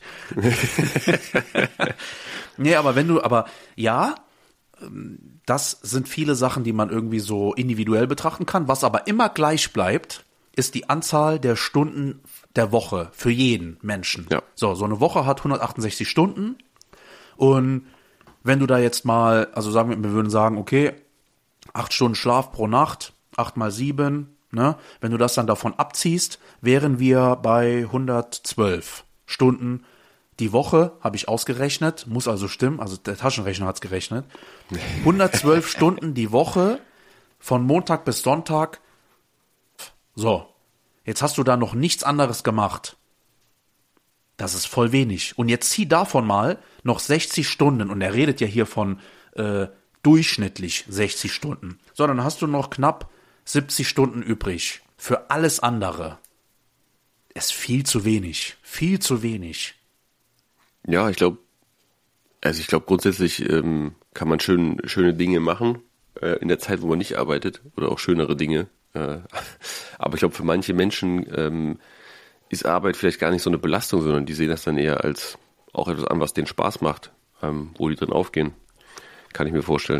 Nee, aber ja, das sind viele Sachen, die man irgendwie so individuell betrachten kann. Was aber immer gleich bleibt, ist die Anzahl der Stunden der Woche für jeden Menschen. Ja. So eine Woche hat 168 Stunden. Und wenn du da jetzt mal, also wir würden sagen, okay, 8 Stunden Schlaf pro Nacht, 8 mal 7, ne? Wenn du das dann davon abziehst, wären wir bei 112 Stunden die Woche, habe ich ausgerechnet, muss also stimmen, also der Taschenrechner hat's gerechnet. 112 Stunden die Woche von Montag bis Sonntag. So, jetzt hast du da noch nichts anderes gemacht. Das ist voll wenig. Und jetzt zieh davon mal noch 60 Stunden, und er redet ja hier von durchschnittlich 60 Stunden. So, dann hast du noch knapp 70 Stunden übrig für alles andere. Ist viel zu wenig. Viel zu wenig. Ja, ich glaube grundsätzlich kann man schöne Dinge machen in der Zeit, wo man nicht arbeitet, oder auch schönere Dinge. Aber ich glaube, für manche Menschen ist Arbeit vielleicht gar nicht so eine Belastung, sondern die sehen das dann eher als auch etwas an, was denen Spaß macht, wo die drin aufgehen. Kann ich mir vorstellen.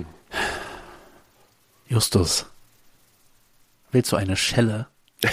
Justus, willst du eine Schelle?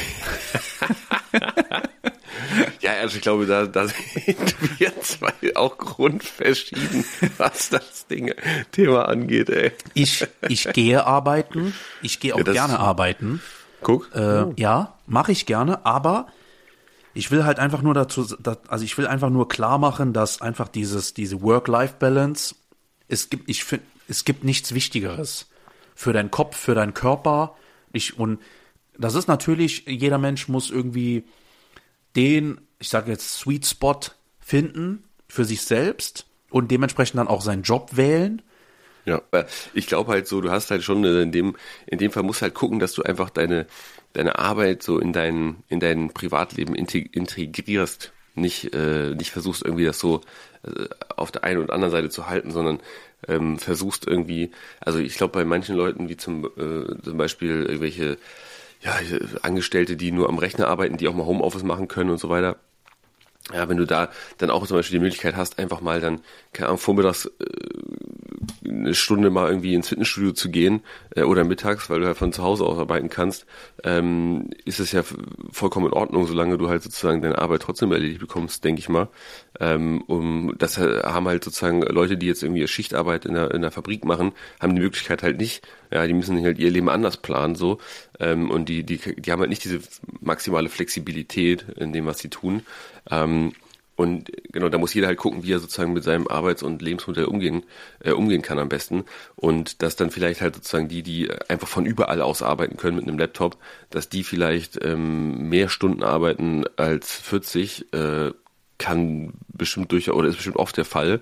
Ja, also ich glaube, da sind wir zwei auch grundverschieden, was das Thema angeht, ey. Ich gehe arbeiten. Ich gehe auch gerne arbeiten. Guck. Ja, mache ich gerne, aber ich will halt einfach nur ich will einfach nur klar machen, dass einfach diese Work-Life-Balance, es gibt nichts Wichtigeres für deinen Kopf, für deinen Körper. Und das ist natürlich, jeder Mensch muss irgendwie ich sage jetzt Sweet Spot finden für sich selbst und dementsprechend dann auch seinen Job wählen. Ja, ich glaube halt so, du hast halt schon in dem Fall musst halt gucken, dass du einfach deine Arbeit so in dein Privatleben integrierst, nicht versuchst irgendwie das so auf der einen und anderen Seite zu halten, sondern versuchst irgendwie, also ich glaube bei manchen Leuten wie zum Beispiel irgendwelche Angestellte, die nur am Rechner arbeiten, die auch mal Homeoffice machen können und so weiter. Ja, wenn du da dann auch zum Beispiel die Möglichkeit hast, einfach mal dann, keine Ahnung, vormittags eine Stunde mal irgendwie ins Fitnessstudio zu gehen oder mittags, weil du halt von zu Hause aus arbeiten kannst, ist es ja vollkommen in Ordnung, solange du halt sozusagen deine Arbeit trotzdem erledigt bekommst, denke ich mal. Das haben halt sozusagen Leute, die jetzt irgendwie Schichtarbeit in der Fabrik machen, haben die Möglichkeit halt nicht. Ja, die müssen halt ihr Leben anders planen so und die haben halt nicht diese maximale Flexibilität in dem, was sie tun. Und genau, da muss jeder halt gucken, wie er sozusagen mit seinem Arbeits- und Lebensmodell umgehen kann am besten. Und dass dann vielleicht halt sozusagen die einfach von überall aus arbeiten können mit einem Laptop, dass die vielleicht mehr Stunden arbeiten als 40, kann bestimmt durchaus, oder ist bestimmt oft der Fall.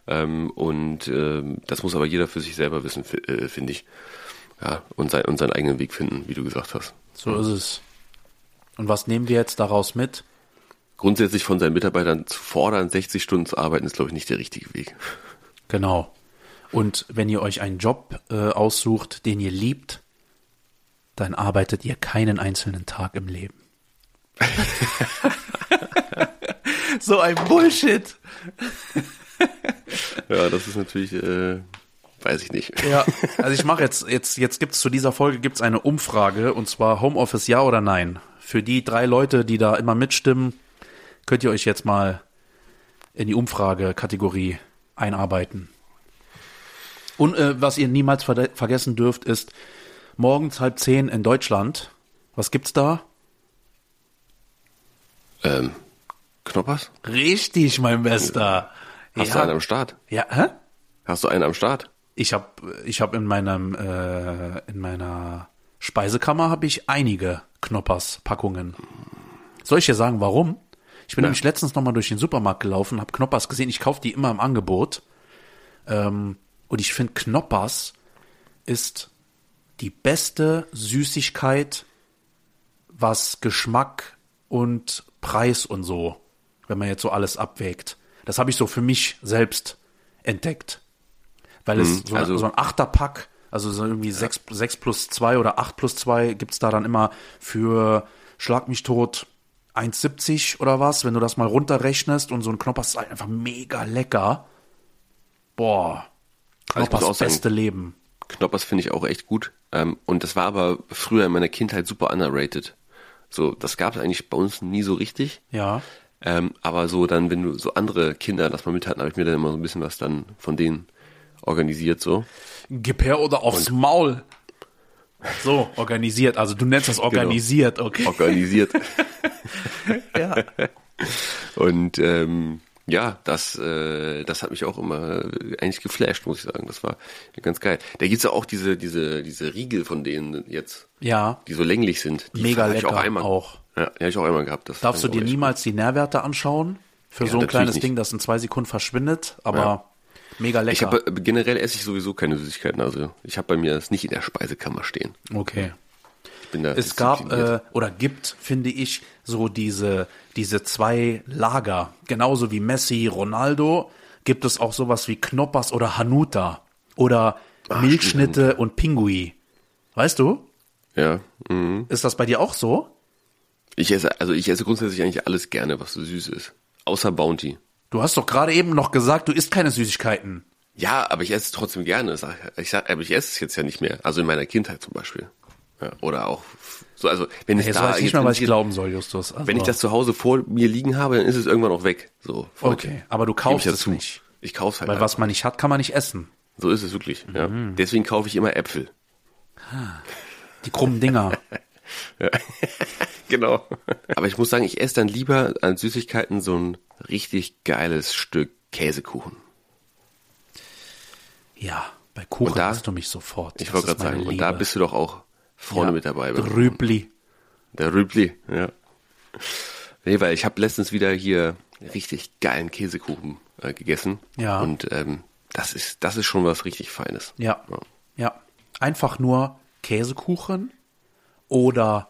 Das muss aber jeder für sich selber wissen, finde ich. Ja, und seinen eigenen Weg finden, wie du gesagt hast. So ist es. Und was nehmen wir jetzt daraus mit? Grundsätzlich von seinen Mitarbeitern zu fordern, 60 Stunden zu arbeiten, ist, glaube ich, nicht der richtige Weg. Genau. Und wenn ihr euch einen Job aussucht, den ihr liebt, dann arbeitet ihr keinen einzelnen Tag im Leben. So ein Bullshit. Ja, das ist natürlich, weiß ich nicht. Ja, also ich mache jetzt gibt's zu dieser Folge gibt's eine Umfrage, und zwar Homeoffice ja oder nein. Für die 3 Leute, die da immer mitstimmen, könnt ihr euch jetzt mal in die Umfragekategorie einarbeiten. Und was ihr niemals vergessen dürft, ist morgens 9:30 in Deutschland. Was gibt's da? Knoppers? Richtig, mein Bester. Hast du einen am Start? Ja, hä? Hast du einen am Start? Ich hab in meiner Speisekammer habe ich einige Knoppers-Packungen. Soll ich dir sagen, warum? Ich bin nämlich letztens nochmal durch den Supermarkt gelaufen, habe Knoppers gesehen. Ich kaufe die immer im Angebot. Und ich finde, Knoppers ist die beste Süßigkeit, was Geschmack und Preis und so, wenn man jetzt so alles abwägt. Das habe ich so für mich selbst entdeckt. Weil es so ein Achterpack, also so irgendwie 6 plus 2 oder 8 plus 2 gibt's da dann immer für Schlag mich tot 1,70 oder was, wenn du das mal runterrechnest und so ein Knoppers ist einfach mega lecker. Boah, Knoppers beste Leben. Knoppers finde ich auch echt gut. Und das war aber früher in meiner Kindheit super underrated. So, das gab es eigentlich bei uns nie so richtig. Ja. Aber so dann, wenn du so andere Kinder das mal mit hatten, habe ich mir dann immer so ein bisschen was dann von denen organisiert so. Gib her oder aufs Maul. So, organisiert. Also du nennst das organisiert, genau. Okay. Organisiert. Ja. Und ja, das hat mich auch immer eigentlich geflasht, muss ich sagen. Das war ganz geil. Da gibt's ja auch diese Riegel von denen jetzt. Ja. Die so länglich sind. Die mega lecker auch. Ja, die habe ich auch einmal gehabt. Das darfst du dir niemals die Nährwerte anschauen? Für so ein kleines Ding, das in 2 Sekunden verschwindet, aber mega lecker. Generell esse ich sowieso keine Süßigkeiten. Also ich habe bei mir das nicht in der Speisekammer stehen. Okay. Ich bin da es gab oder gibt, finde ich, so diese 2 Lager. Genauso wie Messi, Ronaldo, gibt es auch sowas wie Knoppers oder Hanuta oder Milchschnitte stimmt. Und Pingui. Weißt du? Ja. Mhm. Ist das bei dir auch so? Ich esse grundsätzlich eigentlich alles gerne, was so süß ist. Außer Bounty. Du hast doch gerade eben noch gesagt, du isst keine Süßigkeiten. Ja, aber ich esse es trotzdem gerne. Aber ich esse es jetzt ja nicht mehr. Also in meiner Kindheit zum Beispiel. Ja, oder auch so, also wenn ich da weiß nicht mal, was ich glauben soll, Justus. Also, wenn ich das zu Hause vor mir liegen habe, dann ist es irgendwann auch weg. So. Okay, aber du kaufst es nicht. Ich kauf's halt. Weil was man nicht hat, kann man nicht essen. So ist es wirklich. Ja. Deswegen kaufe ich immer Äpfel. Die krummen Dinger. Ja. Genau. Aber ich muss sagen, ich esse dann lieber an Süßigkeiten so ein richtig geiles Stück Käsekuchen. Ja, bei Kuchen hast du mich sofort. Ich wollte gerade sagen, Liebe. Und da bist du doch auch vorne mit dabei. Der Rübli. Der Rübli, ja. Nee, weil ich habe letztens wieder hier richtig geilen Käsekuchen gegessen. Ja. Und das ist schon was richtig Feines. Ja. Einfach nur Käsekuchen oder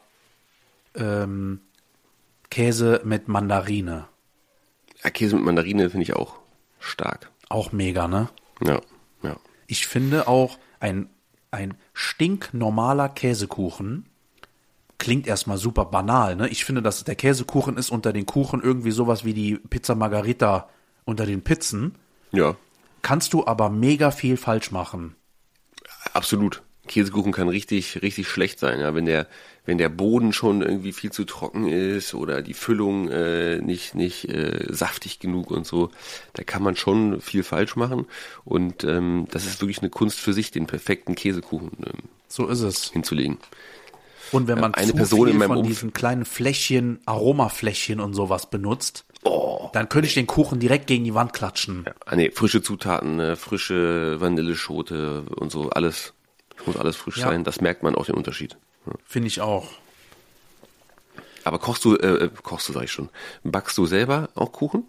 Käse mit Mandarine. Ja, Käse mit Mandarine finde ich auch stark. Auch mega, ne? Ja. Ich finde auch ein stinknormaler Käsekuchen klingt erstmal super banal, ne? Ich finde, dass der Käsekuchen ist unter den Kuchen irgendwie sowas wie die Pizza Margherita unter den Pizzen. Ja. Kannst du aber mega viel falsch machen. Absolut. Käsekuchen kann richtig, richtig schlecht sein, ja. Wenn der Boden schon irgendwie viel zu trocken ist oder die Füllung nicht saftig genug und so, da kann man schon viel falsch machen. Und das ist wirklich eine Kunst für sich, den perfekten Käsekuchen so ist es. hinzulegen. Und wenn man eine zu Person viel von diesen kleinen Fläschchen, Aromafläschchen und sowas benutzt, dann könnte ich den Kuchen direkt gegen die Wand klatschen. Ja, nee, frische Zutaten, frische Vanilleschote und so, alles. Muss alles frisch sein, das merkt man auch den Unterschied. Ja. Finde ich auch. Aber kochst du, sag ich schon, backst du selber auch Kuchen?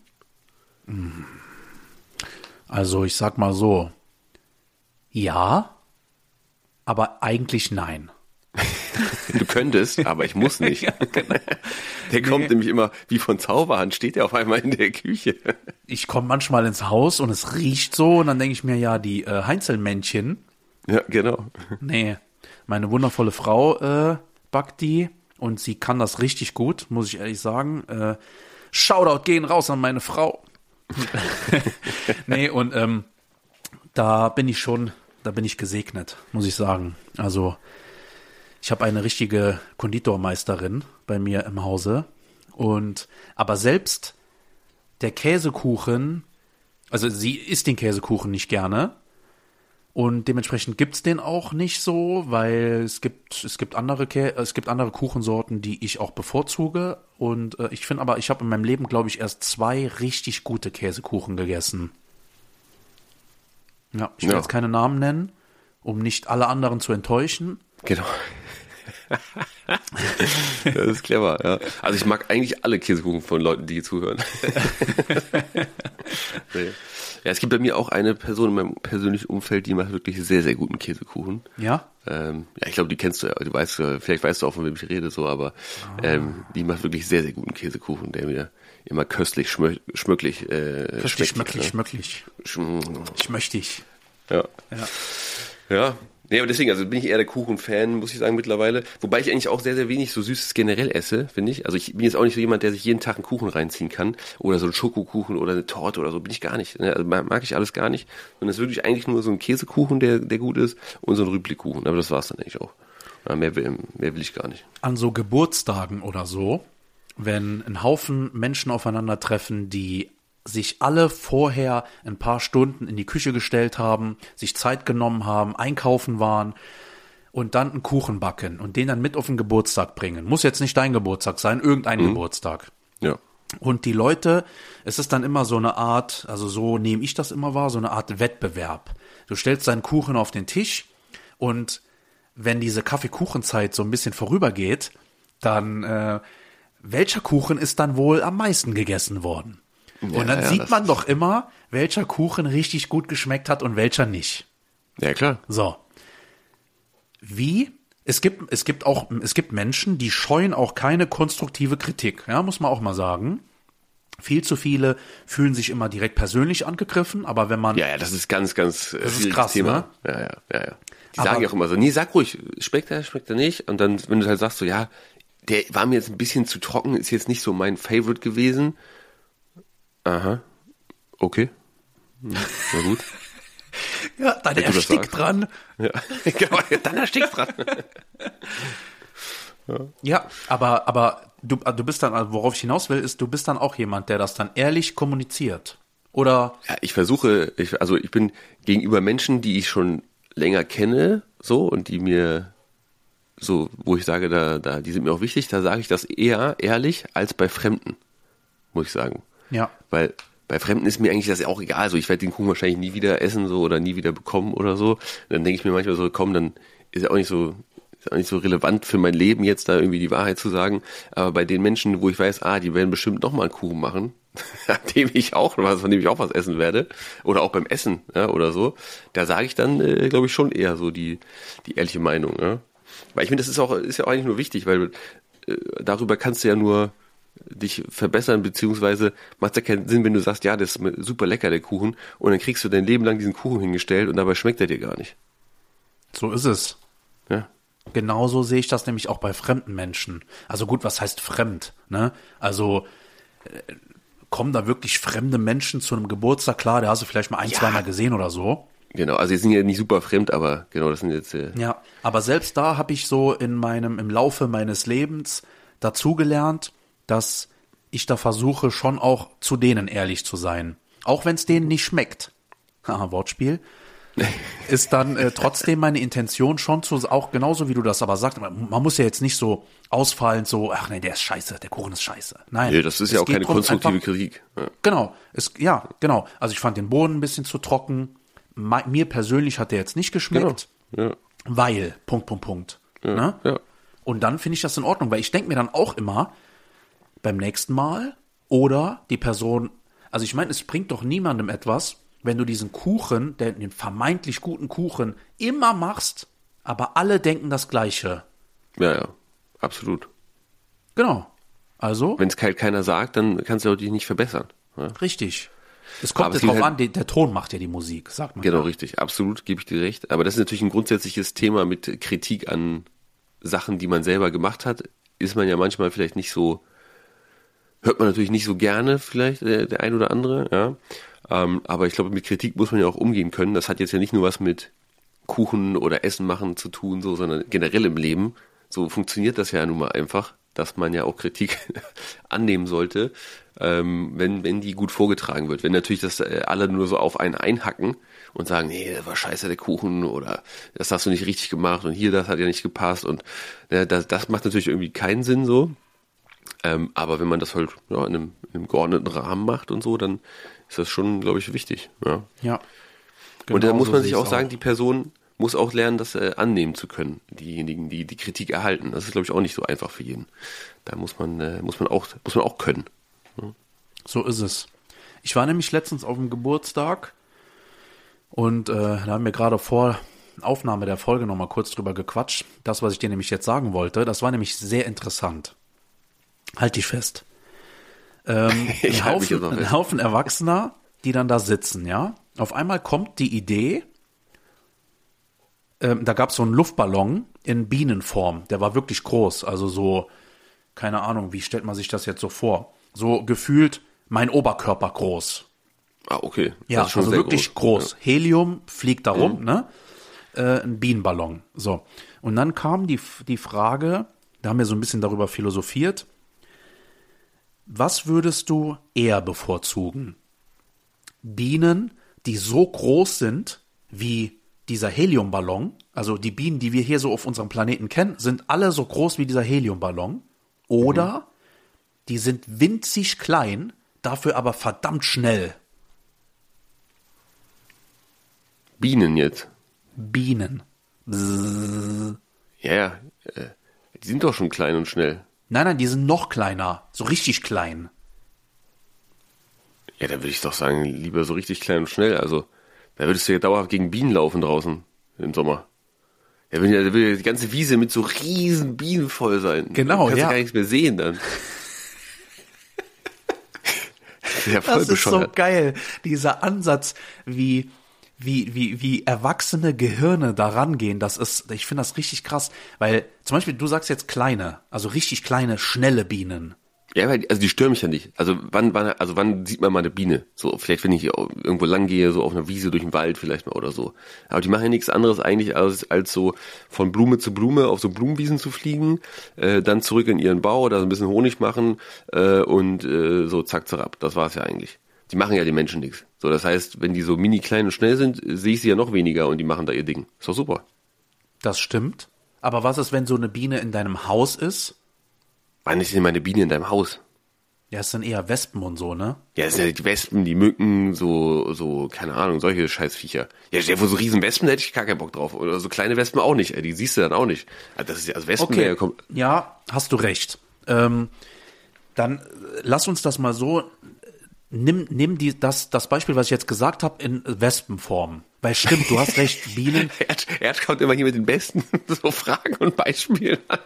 Also ich sag mal so, ja, aber eigentlich nein. Du könntest, aber ich muss nicht. Ja, genau. Der kommt nämlich immer wie von Zauberhand, steht der auf einmal in der Küche. Ich komme manchmal ins Haus und es riecht so und dann denke ich mir, ja, die Heinzelmännchen. Ja, genau. Nee, meine wundervolle Frau backt die und sie kann das richtig gut, muss ich ehrlich sagen. Shoutout gehen raus an meine Frau. Nee, und da bin ich gesegnet, muss ich sagen. Also ich habe eine richtige Konditormeisterin bei mir im Hause aber selbst der Käsekuchen, also sie isst den Käsekuchen nicht gerne. Und dementsprechend gibt's den auch nicht so, weil es gibt andere Kuchensorten, die ich auch bevorzuge. Und ich habe in meinem Leben, glaube ich, erst 2 richtig gute Käsekuchen gegessen. Ja, ich will jetzt keine Namen nennen, um nicht alle anderen zu enttäuschen. Genau. Das ist clever, ja. Also ich mag eigentlich alle Käsekuchen von Leuten, die zuhören. Nee. Ja, es gibt bei mir auch eine Person in meinem persönlichen Umfeld, die macht wirklich sehr, sehr guten Käsekuchen. Ja? Ja, ich glaube, die kennst du ja, vielleicht weißt du auch, von wem ich rede, so, aber die macht wirklich sehr, sehr guten Käsekuchen, der mir immer köstlich, schmöcklich Köstlich, schmeckt. schmöcklich. Schmöchtig. Ja. Ja. Ja. Nee, aber deswegen, also bin ich eher der Kuchen-Fan, muss ich sagen, mittlerweile. Wobei ich eigentlich auch sehr, sehr wenig so Süßes generell esse, finde ich. Also ich bin jetzt auch nicht so jemand, der sich jeden Tag einen Kuchen reinziehen kann. Oder so einen Schokokuchen oder eine Torte oder so, bin ich gar nicht. Also mag ich alles gar nicht. Und es ist wirklich eigentlich nur so ein Käsekuchen, der gut ist, und so ein Rübli-Kuchen. Aber das war's dann eigentlich auch. Ja, mehr will ich gar nicht. An so Geburtstagen oder so, wenn ein Haufen Menschen aufeinandertreffen, die sich alle vorher ein paar Stunden in die Küche gestellt haben, sich Zeit genommen haben, einkaufen waren und dann einen Kuchen backen und den dann mit auf den Geburtstag bringen. Muss jetzt nicht dein Geburtstag sein, irgendein Geburtstag. Ja. Und die Leute, es ist dann immer so eine Art, also so nehme ich das immer wahr, so eine Art Wettbewerb. Du stellst deinen Kuchen auf den Tisch und wenn diese Kaffeekuchenzeit so ein bisschen vorübergeht, dann welcher Kuchen ist dann wohl am meisten gegessen worden? Ja, und dann ja, sieht man doch immer, welcher Kuchen richtig gut geschmeckt hat und welcher nicht. Ja, klar. So. Es gibt Menschen, die scheuen auch keine konstruktive Kritik, ja, muss man auch mal sagen. Viel zu viele fühlen sich immer direkt persönlich angegriffen, aber wenn man... Ja, das ist ganz, ganz ist krass, Thema. ne? Ja. Die sagen ja auch immer so, nee, sag ruhig, schmeckt er nicht? Und dann, wenn du halt sagst so, ja, der war mir jetzt ein bisschen zu trocken, ist jetzt nicht so mein Favorite gewesen. Aha, okay. Na gut. Ja, dann erstickt dran. Ja, genau, dann erstickt dran. Ja, aber du bist dann, also worauf ich hinaus will, ist, du bist dann auch jemand, der das dann ehrlich kommuniziert. Oder? Ja, ich bin gegenüber Menschen, die ich schon länger kenne, so, und die mir so, wo ich sage, die sind mir auch wichtig, da sage ich das eher ehrlich als bei Fremden, muss ich sagen. Ja. Weil bei Fremden ist mir eigentlich das auch egal, so, ich werde den Kuchen wahrscheinlich nie wieder essen, so, oder nie wieder bekommen oder so. Und dann denke ich mir manchmal so, komm, dann ist ja auch nicht so relevant für mein Leben jetzt da irgendwie die Wahrheit zu sagen. Aber bei den Menschen, wo ich weiß, die werden bestimmt noch mal einen Kuchen machen, von dem ich auch was essen werde, oder auch beim Essen, ja, oder so, da sage ich dann, glaube ich, schon eher so die ehrliche Meinung, ja. Weil ich finde, das ist ja auch eigentlich nur wichtig, weil darüber kannst du ja nur dich verbessern, beziehungsweise macht es ja keinen Sinn, wenn du sagst, ja, das ist super lecker, der Kuchen, und dann kriegst du dein Leben lang diesen Kuchen hingestellt und dabei schmeckt er dir gar nicht. So ist es. Ja. Genauso sehe ich das nämlich auch bei fremden Menschen. Also gut, was heißt fremd? Ne? Also kommen da wirklich fremde Menschen zu einem Geburtstag? Klar, der hast du vielleicht mal zweimal gesehen oder so. Genau, also die sind ja nicht super fremd, aber genau, das sind jetzt... Ja, aber selbst da habe ich so im Laufe meines Lebens dazugelernt, dass ich da versuche, schon auch zu denen ehrlich zu sein. Auch wenn es denen nicht schmeckt. Haha, Wortspiel. Ist dann trotzdem meine Intention schon auch genauso wie du das aber sagst, man muss ja jetzt nicht so ausfallend so, ach nee, der ist scheiße, der Kuchen ist scheiße. Nein. Nee, das ist ja auch keine konstruktive Kritik. Ja. Genau. Also ich fand den Boden ein bisschen zu trocken. Mir persönlich hat der jetzt nicht geschmeckt, genau. Ja. weil, Ja. Ne? Ja. Und dann finde ich das in Ordnung, weil ich denke mir dann auch immer, beim nächsten Mal oder die Person, also ich meine, es bringt doch niemandem etwas, wenn du diesen Kuchen, den vermeintlich guten Kuchen, immer machst, aber alle denken das Gleiche. Ja, absolut. Genau. Also? Wenn es keiner sagt, dann kannst du auch dich nicht verbessern. Ja. Richtig. Es kommt jetzt drauf an, der Ton macht ja die Musik, sagt man. Genau, richtig. Absolut, gebe ich dir recht. Aber das ist natürlich ein grundsätzliches Thema mit Kritik an Sachen, die man selber gemacht hat. Ist man ja manchmal vielleicht nicht so, hört man natürlich nicht so gerne vielleicht, der ein oder andere, ja. Aber ich glaube, mit Kritik muss man ja auch umgehen können. Das hat jetzt ja nicht nur was mit Kuchen oder Essen machen zu tun, so, sondern generell im Leben. So funktioniert das ja nun mal einfach, dass man ja auch Kritik annehmen sollte, wenn die gut vorgetragen wird. Wenn natürlich das alle nur so auf einen einhacken und sagen, nee, das war scheiße, der Kuchen, oder das hast du nicht richtig gemacht und hier, das hat ja nicht gepasst, und das macht natürlich irgendwie keinen Sinn so. Aber wenn man das halt in einem geordneten Rahmen macht und so, dann ist das schon, glaube ich, wichtig. Ja. Ja. Und da muss man sich auch sagen, die Person muss auch lernen, das annehmen zu können, diejenigen, die die Kritik erhalten. Das ist, glaube ich, auch nicht so einfach für jeden. Da muss man auch können. Ja. So ist es. Ich war nämlich letztens auf dem Geburtstag und da haben wir gerade vor Aufnahme der Folge nochmal kurz drüber gequatscht. Das, was ich dir nämlich jetzt sagen wollte, das war nämlich sehr interessant. Halt dich fest. Ein Haufen Erwachsener, die dann da sitzen, ja. Auf einmal kommt die Idee, da gab es so einen Luftballon in Bienenform, der war wirklich groß, also so, keine Ahnung, wie stellt man sich das jetzt so vor? So gefühlt mein Oberkörper groß. Ah, okay. Ja, Das ist schon also sehr wirklich groß. Ja. Helium fliegt da rum, ne? Ein Bienenballon. So. Und dann kam die Frage, da haben wir so ein bisschen darüber philosophiert, was würdest du eher bevorzugen? Bienen, die so groß sind wie dieser Heliumballon, also die Bienen, die wir hier so auf unserem Planeten kennen, sind alle so groß wie dieser Heliumballon, oder die sind winzig klein, dafür aber verdammt schnell. Bienen jetzt. Bienen. Bzzz. Ja, die sind doch schon klein und schnell. Nein, die sind noch kleiner, so richtig klein. Ja, da würde ich doch sagen, lieber so richtig klein und schnell. Also, da würdest du ja dauerhaft gegen Bienen laufen draußen im Sommer. Da würde ja die ganze Wiese mit so riesen Bienen voll sein. Genau, da kannst ja. du gar nichts mehr sehen dann. Ja, voll Das ist so geil, dieser Ansatz, wie erwachsene Gehirne da rangehen, ich finde das richtig krass, weil zum Beispiel du sagst jetzt kleine, also richtig kleine, schnelle Bienen. Ja, also die stören mich ja nicht. Also wann sieht man mal eine Biene? So, vielleicht wenn ich hier irgendwo lang gehe, so auf einer Wiese durch den Wald vielleicht mal oder so. Aber die machen ja nichts anderes eigentlich als so von Blume zu Blume auf so Blumenwiesen zu fliegen, dann zurück in ihren Bau, da so ein bisschen Honig machen und so zack, zack, das war's ja eigentlich. Die machen ja den Menschen nichts. So, das heißt, wenn die so mini klein und schnell sind, sehe ich sie ja noch weniger und die machen da ihr Ding. Ist doch super. Das stimmt. Aber was ist, wenn so eine Biene in deinem Haus ist? Wann ist denn meine Biene in deinem Haus? Ja, es sind eher Wespen und so, ne? Ja, es sind ja die Wespen, die Mücken, so, keine Ahnung, solche Scheißviecher. Ja, stell dir vor, so riesen Wespen, da hätte ich gar keinen Bock drauf. Oder so kleine Wespen auch nicht, die siehst du dann auch nicht. Also Wespen, okay. Ja, hast du recht. Dann lass uns das mal so, nimm das Beispiel, was ich jetzt gesagt habe, in Wespenform. Weil stimmt, du hast recht, Bienen. Er kommt immer hier mit den besten so Fragen und Beispielen an.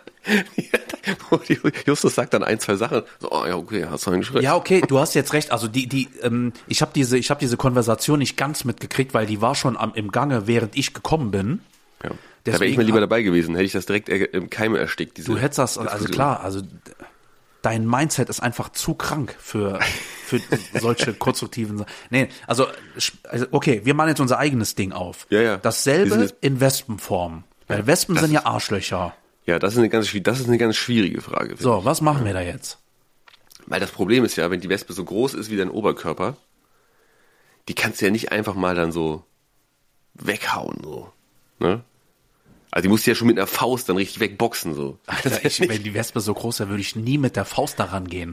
Justus sagt dann 1, 2 Sachen. So, oh ja, okay, hast du eigentlich recht. Ja, okay, du hast jetzt recht. Also ich habe diese Konversation nicht ganz mitgekriegt, weil die war schon im Gange, während ich gekommen bin. Ja. Da wäre ich mal lieber dabei gewesen, hätte ich das direkt im Keim erstickt. Du hättest das, also klar, also dein Mindset ist einfach zu krank für solche konstruktiven Sachen. Nee, also okay, wir machen jetzt unser eigenes Ding auf. Ja. Dasselbe in Wespenform. Weil Wespen sind ja Arschlöcher. Ja, das ist eine ganz schwierige Frage. So, was machen wir da jetzt? Weil das Problem ist ja, wenn die Wespe so groß ist wie dein Oberkörper, die kannst du ja nicht einfach mal dann so weghauen, so. Ne? Also die musst du ja schon mit einer Faust dann richtig wegboxen, so. Alter, wenn die Wespe so groß wäre, würde ich nie mit der Faust daran gehen.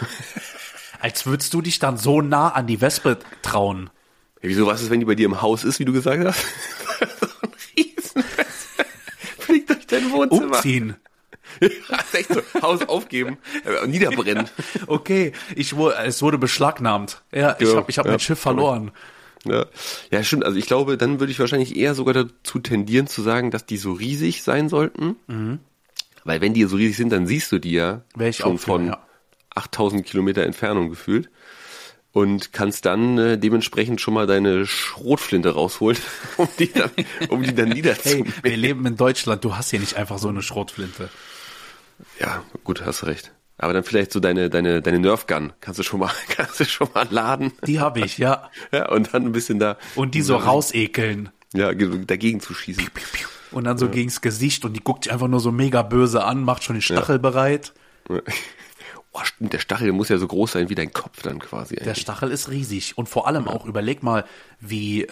Als würdest du dich dann so nah an die Wespe trauen. Ja, wieso, was ist, wenn die bei dir im Haus ist, wie du gesagt hast? So ein Riesenwespe fliegt durch dein Wohnzimmer. Umziehen. Ja, ist echt so, Haus aufgeben, niederbrennen. Okay, es wurde beschlagnahmt. Ja, ich hab mein Schiff verloren. Ja, stimmt. Also ich glaube, dann würde ich wahrscheinlich eher sogar dazu tendieren zu sagen, dass die so riesig sein sollten. Mhm. Weil wenn die so riesig sind, dann siehst du die ja schon von 8000 Kilometer Entfernung gefühlt. Und kannst dann dementsprechend schon mal deine Schrotflinte rausholen, um die dann niederzumähen. Hey, wir leben in Deutschland, du hast hier nicht einfach so eine Schrotflinte. Ja, gut, hast recht. Aber dann vielleicht so deine Nerfgun kannst du schon mal laden. Die habe ich, ja. Ja, und dann ein bisschen da. Und die so rausekeln. Ja, dagegen zu schießen. Und dann so gegens Gesicht und die guckt dich einfach nur so mega böse an, macht schon den Stachel bereit. Oh, stimmt, der Stachel muss ja so groß sein wie dein Kopf dann quasi. Der Stachel ist riesig. Und vor allem auch, überleg mal, wie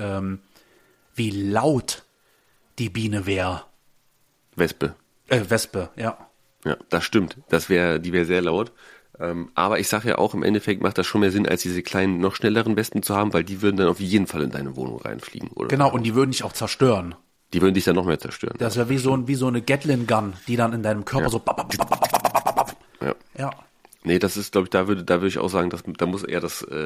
laut die Biene wäre. Wespe, ja. Ja, das stimmt. Die wäre sehr laut. Aber ich sage ja auch, im Endeffekt macht das schon mehr Sinn, als diese kleinen, noch schnelleren Wespen zu haben, weil die würden dann auf jeden Fall in deine Wohnung reinfliegen. Oder genau, und die würden dich auch zerstören. Die würden dich dann noch mehr zerstören. Das wäre wie so eine Gatling Gun, die dann in deinem Körper so. Ja. Ja. Nee, das ist, glaube ich, da würde ich auch sagen, da muss eher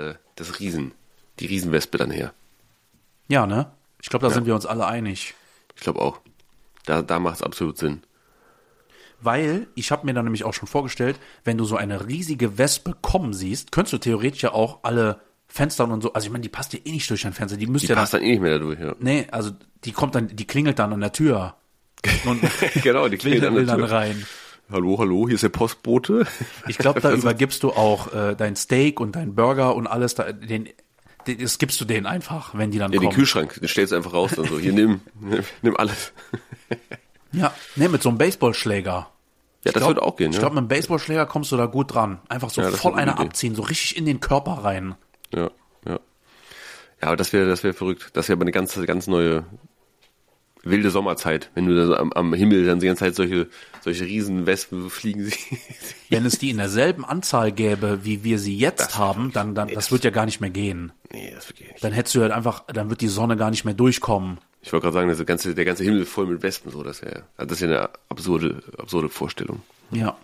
die Riesenwespe dann her. Ja, ne? Ich glaube, da sind wir uns alle einig. Ich glaube auch. Da macht es absolut Sinn. Weil, ich habe mir dann nämlich auch schon vorgestellt, wenn du so eine riesige Wespe kommen siehst, könntest du theoretisch ja auch alle Fenster und so, also ich meine, die passt ja eh nicht durch dein Fenster, die müsste Die ja passt dann eh nicht mehr da durch, ja. nee, also die klingelt dann an der Tür und Genau, die klingelt an will der dann Tür. rein. Hallo, hier ist der Postbote. Ich glaube, da übergibst du auch dein Steak und dein Burger und alles, das gibst du denen einfach, wenn die dann Ja, kommen. den Kühlschrank, den stellst du einfach raus, dann so, hier, nimm alles. Ja, ne, mit so einem Baseballschläger. Ja, das wird auch gehen, Ich ja. glaube, mit einem Baseballschläger kommst du da gut dran. Einfach so Ja, das voll ist eine eine gute Idee. abziehen, so richtig in den Körper rein. Ja. Ja, aber das wäre verrückt. Das wäre aber eine ganz neue wilde Sommerzeit, wenn du da so am Himmel dann die ganze Zeit solche Riesenwespen fliegen siehst. Wenn es die in derselben Anzahl gäbe, wie wir sie jetzt haben, dann das wird ja gar nicht mehr gehen. Nee, das geht nicht. Dann hättest du halt einfach, dann wird die Sonne gar nicht mehr durchkommen. Ich wollte gerade sagen, der ganze Himmel voll mit Wespen, so, das ist ja eine absurde Vorstellung. Ja.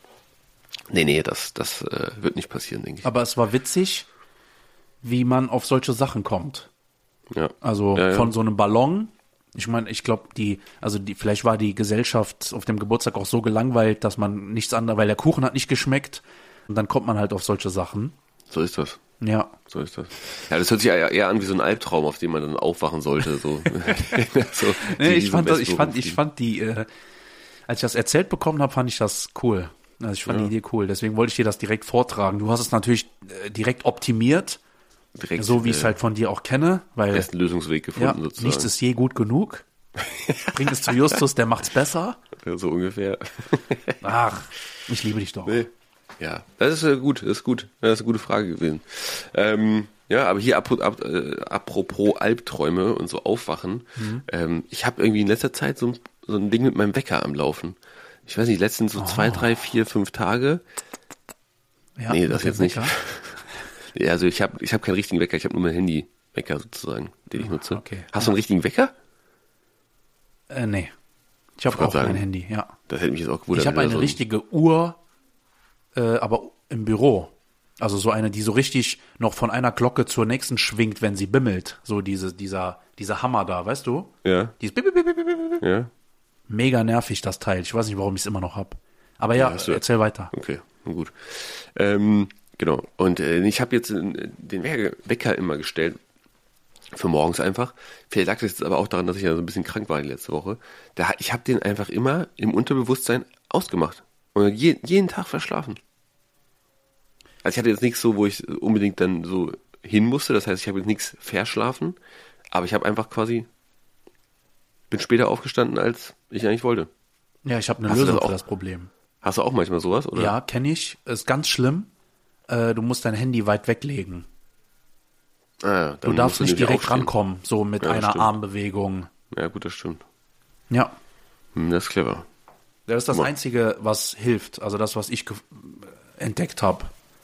Nee, das wird nicht passieren, denke ich. Aber es war witzig, wie man auf solche Sachen kommt. Ja. Also Ja. von so einem Ballon. Ich meine, ich glaube, vielleicht war die Gesellschaft auf dem Geburtstag auch so gelangweilt, dass man nichts anderes, weil der Kuchen hat nicht geschmeckt. Und dann kommt man halt auf solche Sachen. So ist das. Ja. So ist das. Ja, das hört sich eher an wie so ein Albtraum, auf den man dann aufwachen sollte. So. So, Nee, die ich fand Wespen die, als ich das erzählt bekommen habe, fand ich das cool. Also ich fand die Idee cool. Deswegen wollte ich dir das direkt vortragen. Du hast es natürlich direkt optimiert, direkt, so wie ich es halt von dir auch kenne, weil besten Lösungsweg ja, gefunden sozusagen. nichts ist je gut genug. Bring es zu Justus, der macht's besser. Ja, so ungefähr. Ach, ich liebe dich doch. Nee. Ja, das ist gut, das ist gut. Das ist eine gute Frage gewesen. Ja, aber hier apropos Albträume und so Aufwachen. Ich habe irgendwie in letzter Zeit so ein Ding mit meinem Wecker am Laufen. Ich weiß nicht, letztens so 2, 3, 4, 5 Tage. Ja, Nee, das der jetzt nicht. Wecker. Ja, also ich hab keinen richtigen Wecker, ich habe nur meinen Handy-Wecker sozusagen, den ich nutze. Okay. Hast du einen richtigen Wecker? Nee. Ich habe wollte auch gerade mein sagen. Handy, ja. Das hätte mich jetzt auch gewundert. Ich habe wenn eine da so richtige Uhr, aber im Büro. Also so eine, die so richtig noch von einer Glocke zur nächsten schwingt, wenn sie bimmelt. So dieser Hammer da, weißt du? Ja, Die ist bip, bip, bip, bip, bip. ja, Mega nervig, das Teil. Ich weiß nicht, warum ich es immer noch hab. Aber ja, hast du- erzähl weiter. okay, gut. Genau, und ich habe jetzt den Wecker immer gestellt, für morgens einfach. Vielleicht lag das jetzt aber auch daran, dass ich ja so ein bisschen krank war die letzte Woche. Ich habe den einfach immer im Unterbewusstsein ausgemacht und jeden Tag verschlafen. Also ich hatte jetzt nichts so, wo ich unbedingt dann so hin musste, das heißt, ich habe jetzt nichts verschlafen, aber ich habe einfach bin später aufgestanden, als ich eigentlich wollte. Ja, ich habe eine Hast du Lösung das für auch? das Problem. Hast du auch manchmal sowas, oder? Ja, kenne ich. Ist ganz schlimm. Du musst dein Handy weit weglegen. Ah, ja, Du dann darfst musst nicht nämlich direkt aufstehen. rankommen, so mit Ja, das einer stimmt. Armbewegung. Ja, gut, das stimmt. Ja, Das ist clever. das ist das Guck mal. Einzige, was hilft. Also das, was ich entdeckt habe.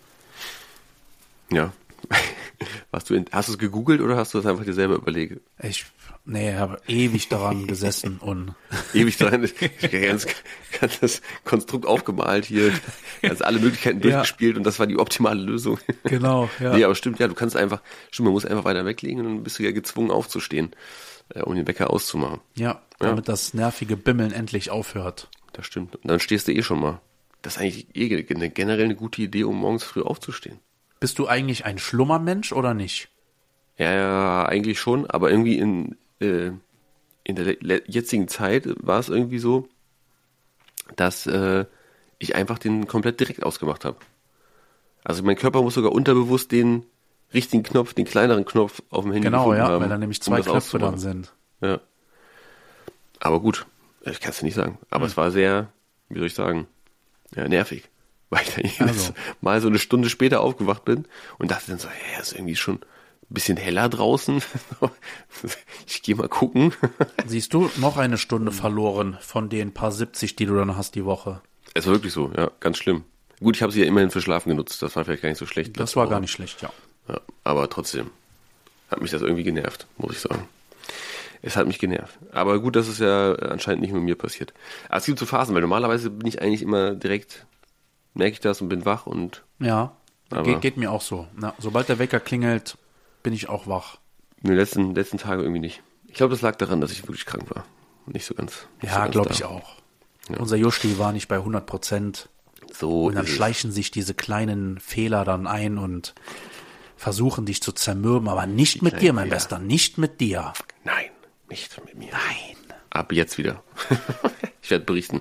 Ja. Hast du es gegoogelt oder hast du das einfach dir selber überlegt? Ich habe ewig daran gesessen und Ewig dran, ganz das Konstrukt aufgemalt hier, ganz alle Möglichkeiten Ja. durchgespielt und das war die optimale Lösung. genau, ja. Nee, aber stimmt, ja, man muss einfach weiter weglegen und dann bist du ja gezwungen aufzustehen, um den Wecker auszumachen. Ja, damit das nervige Bimmeln endlich aufhört. Das stimmt. Und dann stehst du eh schon mal. Das ist eigentlich generell eine gute Idee, um morgens früh aufzustehen. Bist du eigentlich ein Schlummermensch oder nicht? Ja, eigentlich schon, aber irgendwie in der jetzigen Zeit war es irgendwie so, dass ich einfach den komplett direkt ausgemacht habe. Also mein Körper muss sogar unterbewusst den richtigen Knopf, den kleineren Knopf auf dem Handy Genau, gefunden ja, haben, weil da nämlich um 2 das Knöpfe dann auszumachen. sind. Ja. Aber gut, ich kann es nicht sagen. Aber es war sehr, wie soll ich sagen, ja, nervig. Weil ich dann jedes Also. Mal so eine Stunde später aufgewacht bin und dachte dann so, ja, ist irgendwie schon ein bisschen heller draußen. Ich gehe mal gucken. Siehst du, noch eine Stunde verloren von den paar 70, die du dann hast die Woche. Es war wirklich so, ja, ganz schlimm. Gut, ich habe sie ja immerhin für Schlafen genutzt, das war vielleicht gar nicht so schlecht. Das war gar nicht schlecht, ja. Ja, aber trotzdem hat mich das irgendwie genervt, muss ich sagen. Es hat mich genervt. Aber gut, dass es ja anscheinend nicht mit mir passiert. Aber es gibt so Phasen, weil normalerweise bin ich eigentlich immer direkt merke ich das und bin wach und Ja, Aber- geht mir auch so. Na, sobald der Wecker klingelt, bin ich auch wach. in den letzten Tagen irgendwie nicht. Ich glaube, das lag daran, dass ich wirklich krank war. Nicht so ganz. Nicht so Ja, ganz glaube da. ich auch. Unser Josti war nicht bei 100%. So Und dann ist es. schleichen sich diese kleinen Fehler dann ein und versuchen dich zu zermürben, aber nicht mit dir, mein Fehler. Bester, nicht mit dir. Nein, nicht mit mir. Nein. Ab jetzt wieder. Ich werde berichten.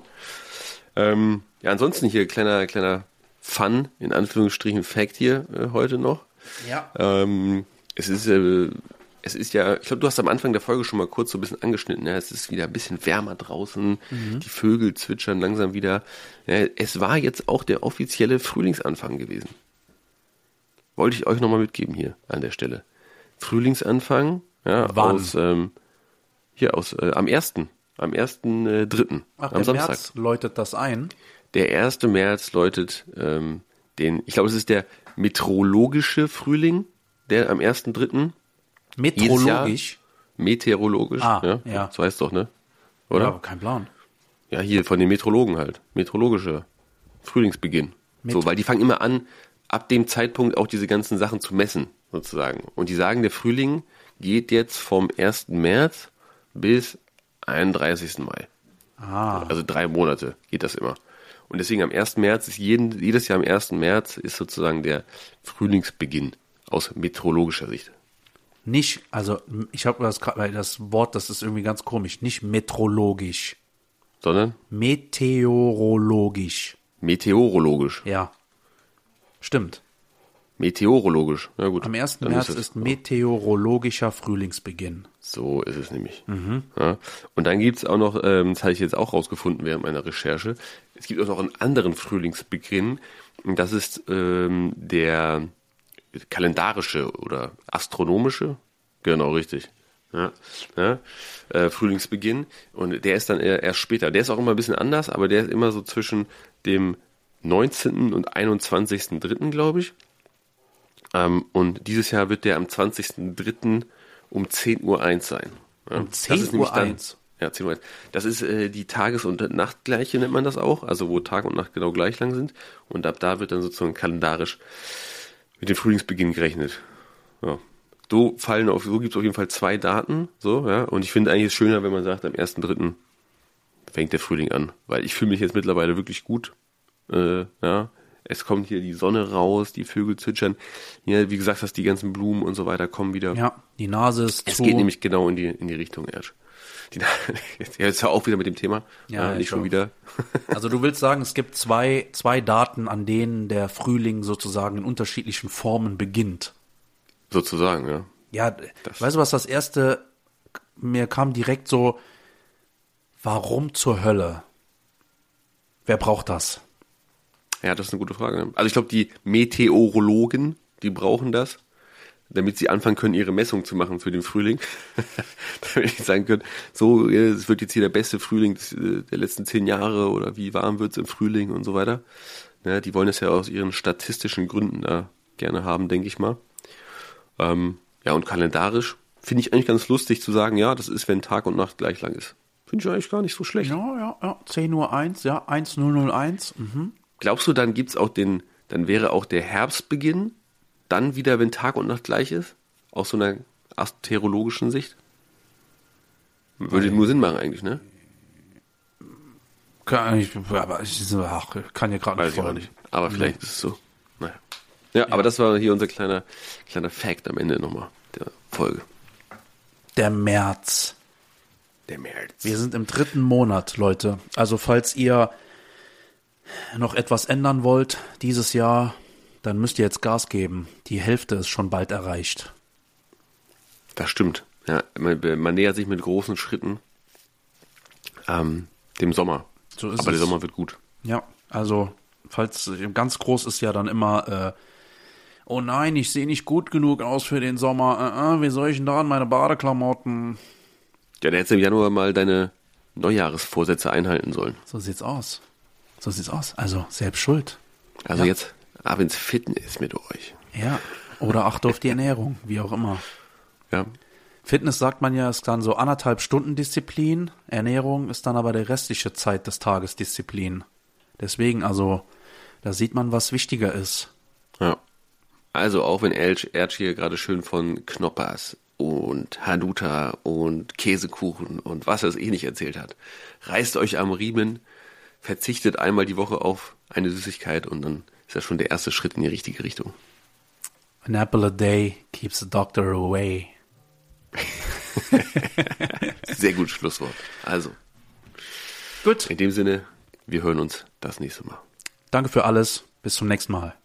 Ja, ansonsten hier kleiner Fun, in Anführungsstrichen Fact hier heute noch. Ja. Es ist ja, ich glaube, du hast am Anfang der Folge schon mal kurz so ein bisschen angeschnitten. Ja, es ist wieder ein bisschen wärmer draußen. Die Vögel zwitschern langsam wieder. Ja, es war jetzt auch der offizielle Frühlingsanfang gewesen. Wollte ich euch nochmal mitgeben hier an der Stelle. Frühlingsanfang, ja, Wann? am 1.3. Ach, am der Samstag. März läutet das ein. Der 1. März läutet ich glaube, es ist der meteorologische Frühling, der am 1.3. Meteorologisch. Meteorologisch, ja. so heißt es doch, ne? Ja, Oder? aber kein Plan. Ja, hier von den Meteorologen halt. Meteorologischer Frühlingsbeginn. So, weil die fangen immer an, ab dem Zeitpunkt auch diese ganzen Sachen zu messen, sozusagen. Und die sagen, der Frühling geht jetzt vom 1. März bis 31. Mai. Also 3 Monate geht das immer. Und deswegen am 1. März ist jedes Jahr am 1. März ist sozusagen der Frühlingsbeginn aus meteorologischer Sicht. Nicht, also ich habe das Wort, das ist irgendwie ganz komisch, nicht metrologisch, Sondern meteorologisch. meteorologisch. Ja, stimmt. Meteorologisch, ja gut. Am 1. Dann März es ist meteorologischer Frühlingsbeginn. So ist es nämlich. Ja. Und dann gibt's auch noch, das habe ich jetzt auch rausgefunden während meiner Recherche, es gibt auch noch einen anderen Frühlingsbeginn. Und das ist der kalendarische oder astronomische, genau richtig. Frühlingsbeginn. Und der ist dann erst später. Der ist auch immer ein bisschen anders, aber der ist immer so zwischen dem 19. und 21.3., glaube ich. Und dieses Jahr wird der am 20.03. um 10.01 Uhr sein. Ja, Um das ist nämlich 10.01 Uhr? Ja, 10.01 Uhr. Das ist die Tages- und Nachtgleiche, nennt man das auch. Also wo Tag und Nacht genau gleich lang sind. Und ab da wird dann sozusagen kalendarisch mit dem Frühlingsbeginn gerechnet. Ja. So gibt es auf jeden Fall 2 Daten. So, ja. Und ich finde eigentlich es schöner, wenn man sagt, am 1.3. fängt der Frühling an. Weil ich fühle mich jetzt mittlerweile wirklich gut. Ja. Es kommt hier die Sonne raus, die Vögel zwitschern. Ja, wie gesagt, dass die ganzen Blumen und so weiter kommen wieder. Ja, die Nase ist Es zu. geht nämlich genau in die Richtung, Ersch. Jetzt hör auf wieder mit dem Thema. Ja, nicht ich schon auch. wieder. Also du willst sagen, es gibt zwei Daten, an denen der Frühling sozusagen in unterschiedlichen Formen beginnt. Sozusagen, ja. Ja, weißt du was, das erste, mir kam direkt so, warum zur Hölle? Wer braucht das? Ja, das ist eine gute Frage. Ne? Also ich glaube, die Meteorologen, die brauchen das, damit sie anfangen können, ihre Messung zu machen für den Frühling. Damit sie sagen können, so, es wird jetzt hier der beste Frühling der letzten 10 Jahre oder wie warm wird es im Frühling und so weiter. Ja, die wollen es ja aus ihren statistischen Gründen da gerne haben, denke ich mal. Ja, und kalendarisch finde ich eigentlich ganz lustig zu sagen, ja, das ist, wenn Tag und Nacht gleich lang ist. Finde ich eigentlich gar nicht so schlecht. Ja, 10.01 Uhr, ja, 1001. Glaubst du, dann gibt's auch dann wäre auch der Herbstbeginn dann wieder, wenn Tag und Nacht gleich ist? Aus so einer astrologischen Sicht? Würde nur Sinn machen eigentlich, ne? Kann ja gerade nicht Weiß ich auch folgen. nicht. Aber vielleicht ist es so. Naja. Ja, aber das war hier unser kleiner Fact am Ende nochmal der Folge. Der März. Der März. Wir sind im 3. Monat, Leute. Also falls ihr noch etwas ändern wollt dieses Jahr, dann müsst ihr jetzt Gas geben. Die Hälfte ist schon bald erreicht. Das stimmt. Ja, man nähert sich mit großen Schritten dem Sommer. So ist aber der es. Sommer wird gut. Ja, also falls ganz groß ist ja dann immer, oh nein, ich sehe nicht gut genug aus für den Sommer. Wie soll ich denn da an meine Badeklamotten? Ja, da hättest du im Januar mal deine Neujahresvorsätze einhalten sollen. So sieht's aus. Also selbst schuld. Also Ja. jetzt ab ins Fitness mit euch. Ja. Oder achte auf die Ernährung, wie auch immer. Ja. Fitness sagt man ja, ist dann so 1,5 Stunden Disziplin. Ernährung ist dann aber der restliche Zeit des Tages Disziplin. Deswegen also Da sieht man, was wichtiger ist. Ja. Also auch wenn Erc hier gerade schön von Knoppers und Hanuta und Käsekuchen und was es nicht erzählt hat, reißt euch am Riemen, verzichtet einmal die Woche auf eine Süßigkeit und dann ist das schon der erste Schritt in die richtige Richtung. An apple a day keeps the doctor away. Sehr gut Schlusswort. Also, Gut. in dem Sinne, wir hören uns das nächste Mal. Danke für alles. Bis zum nächsten Mal.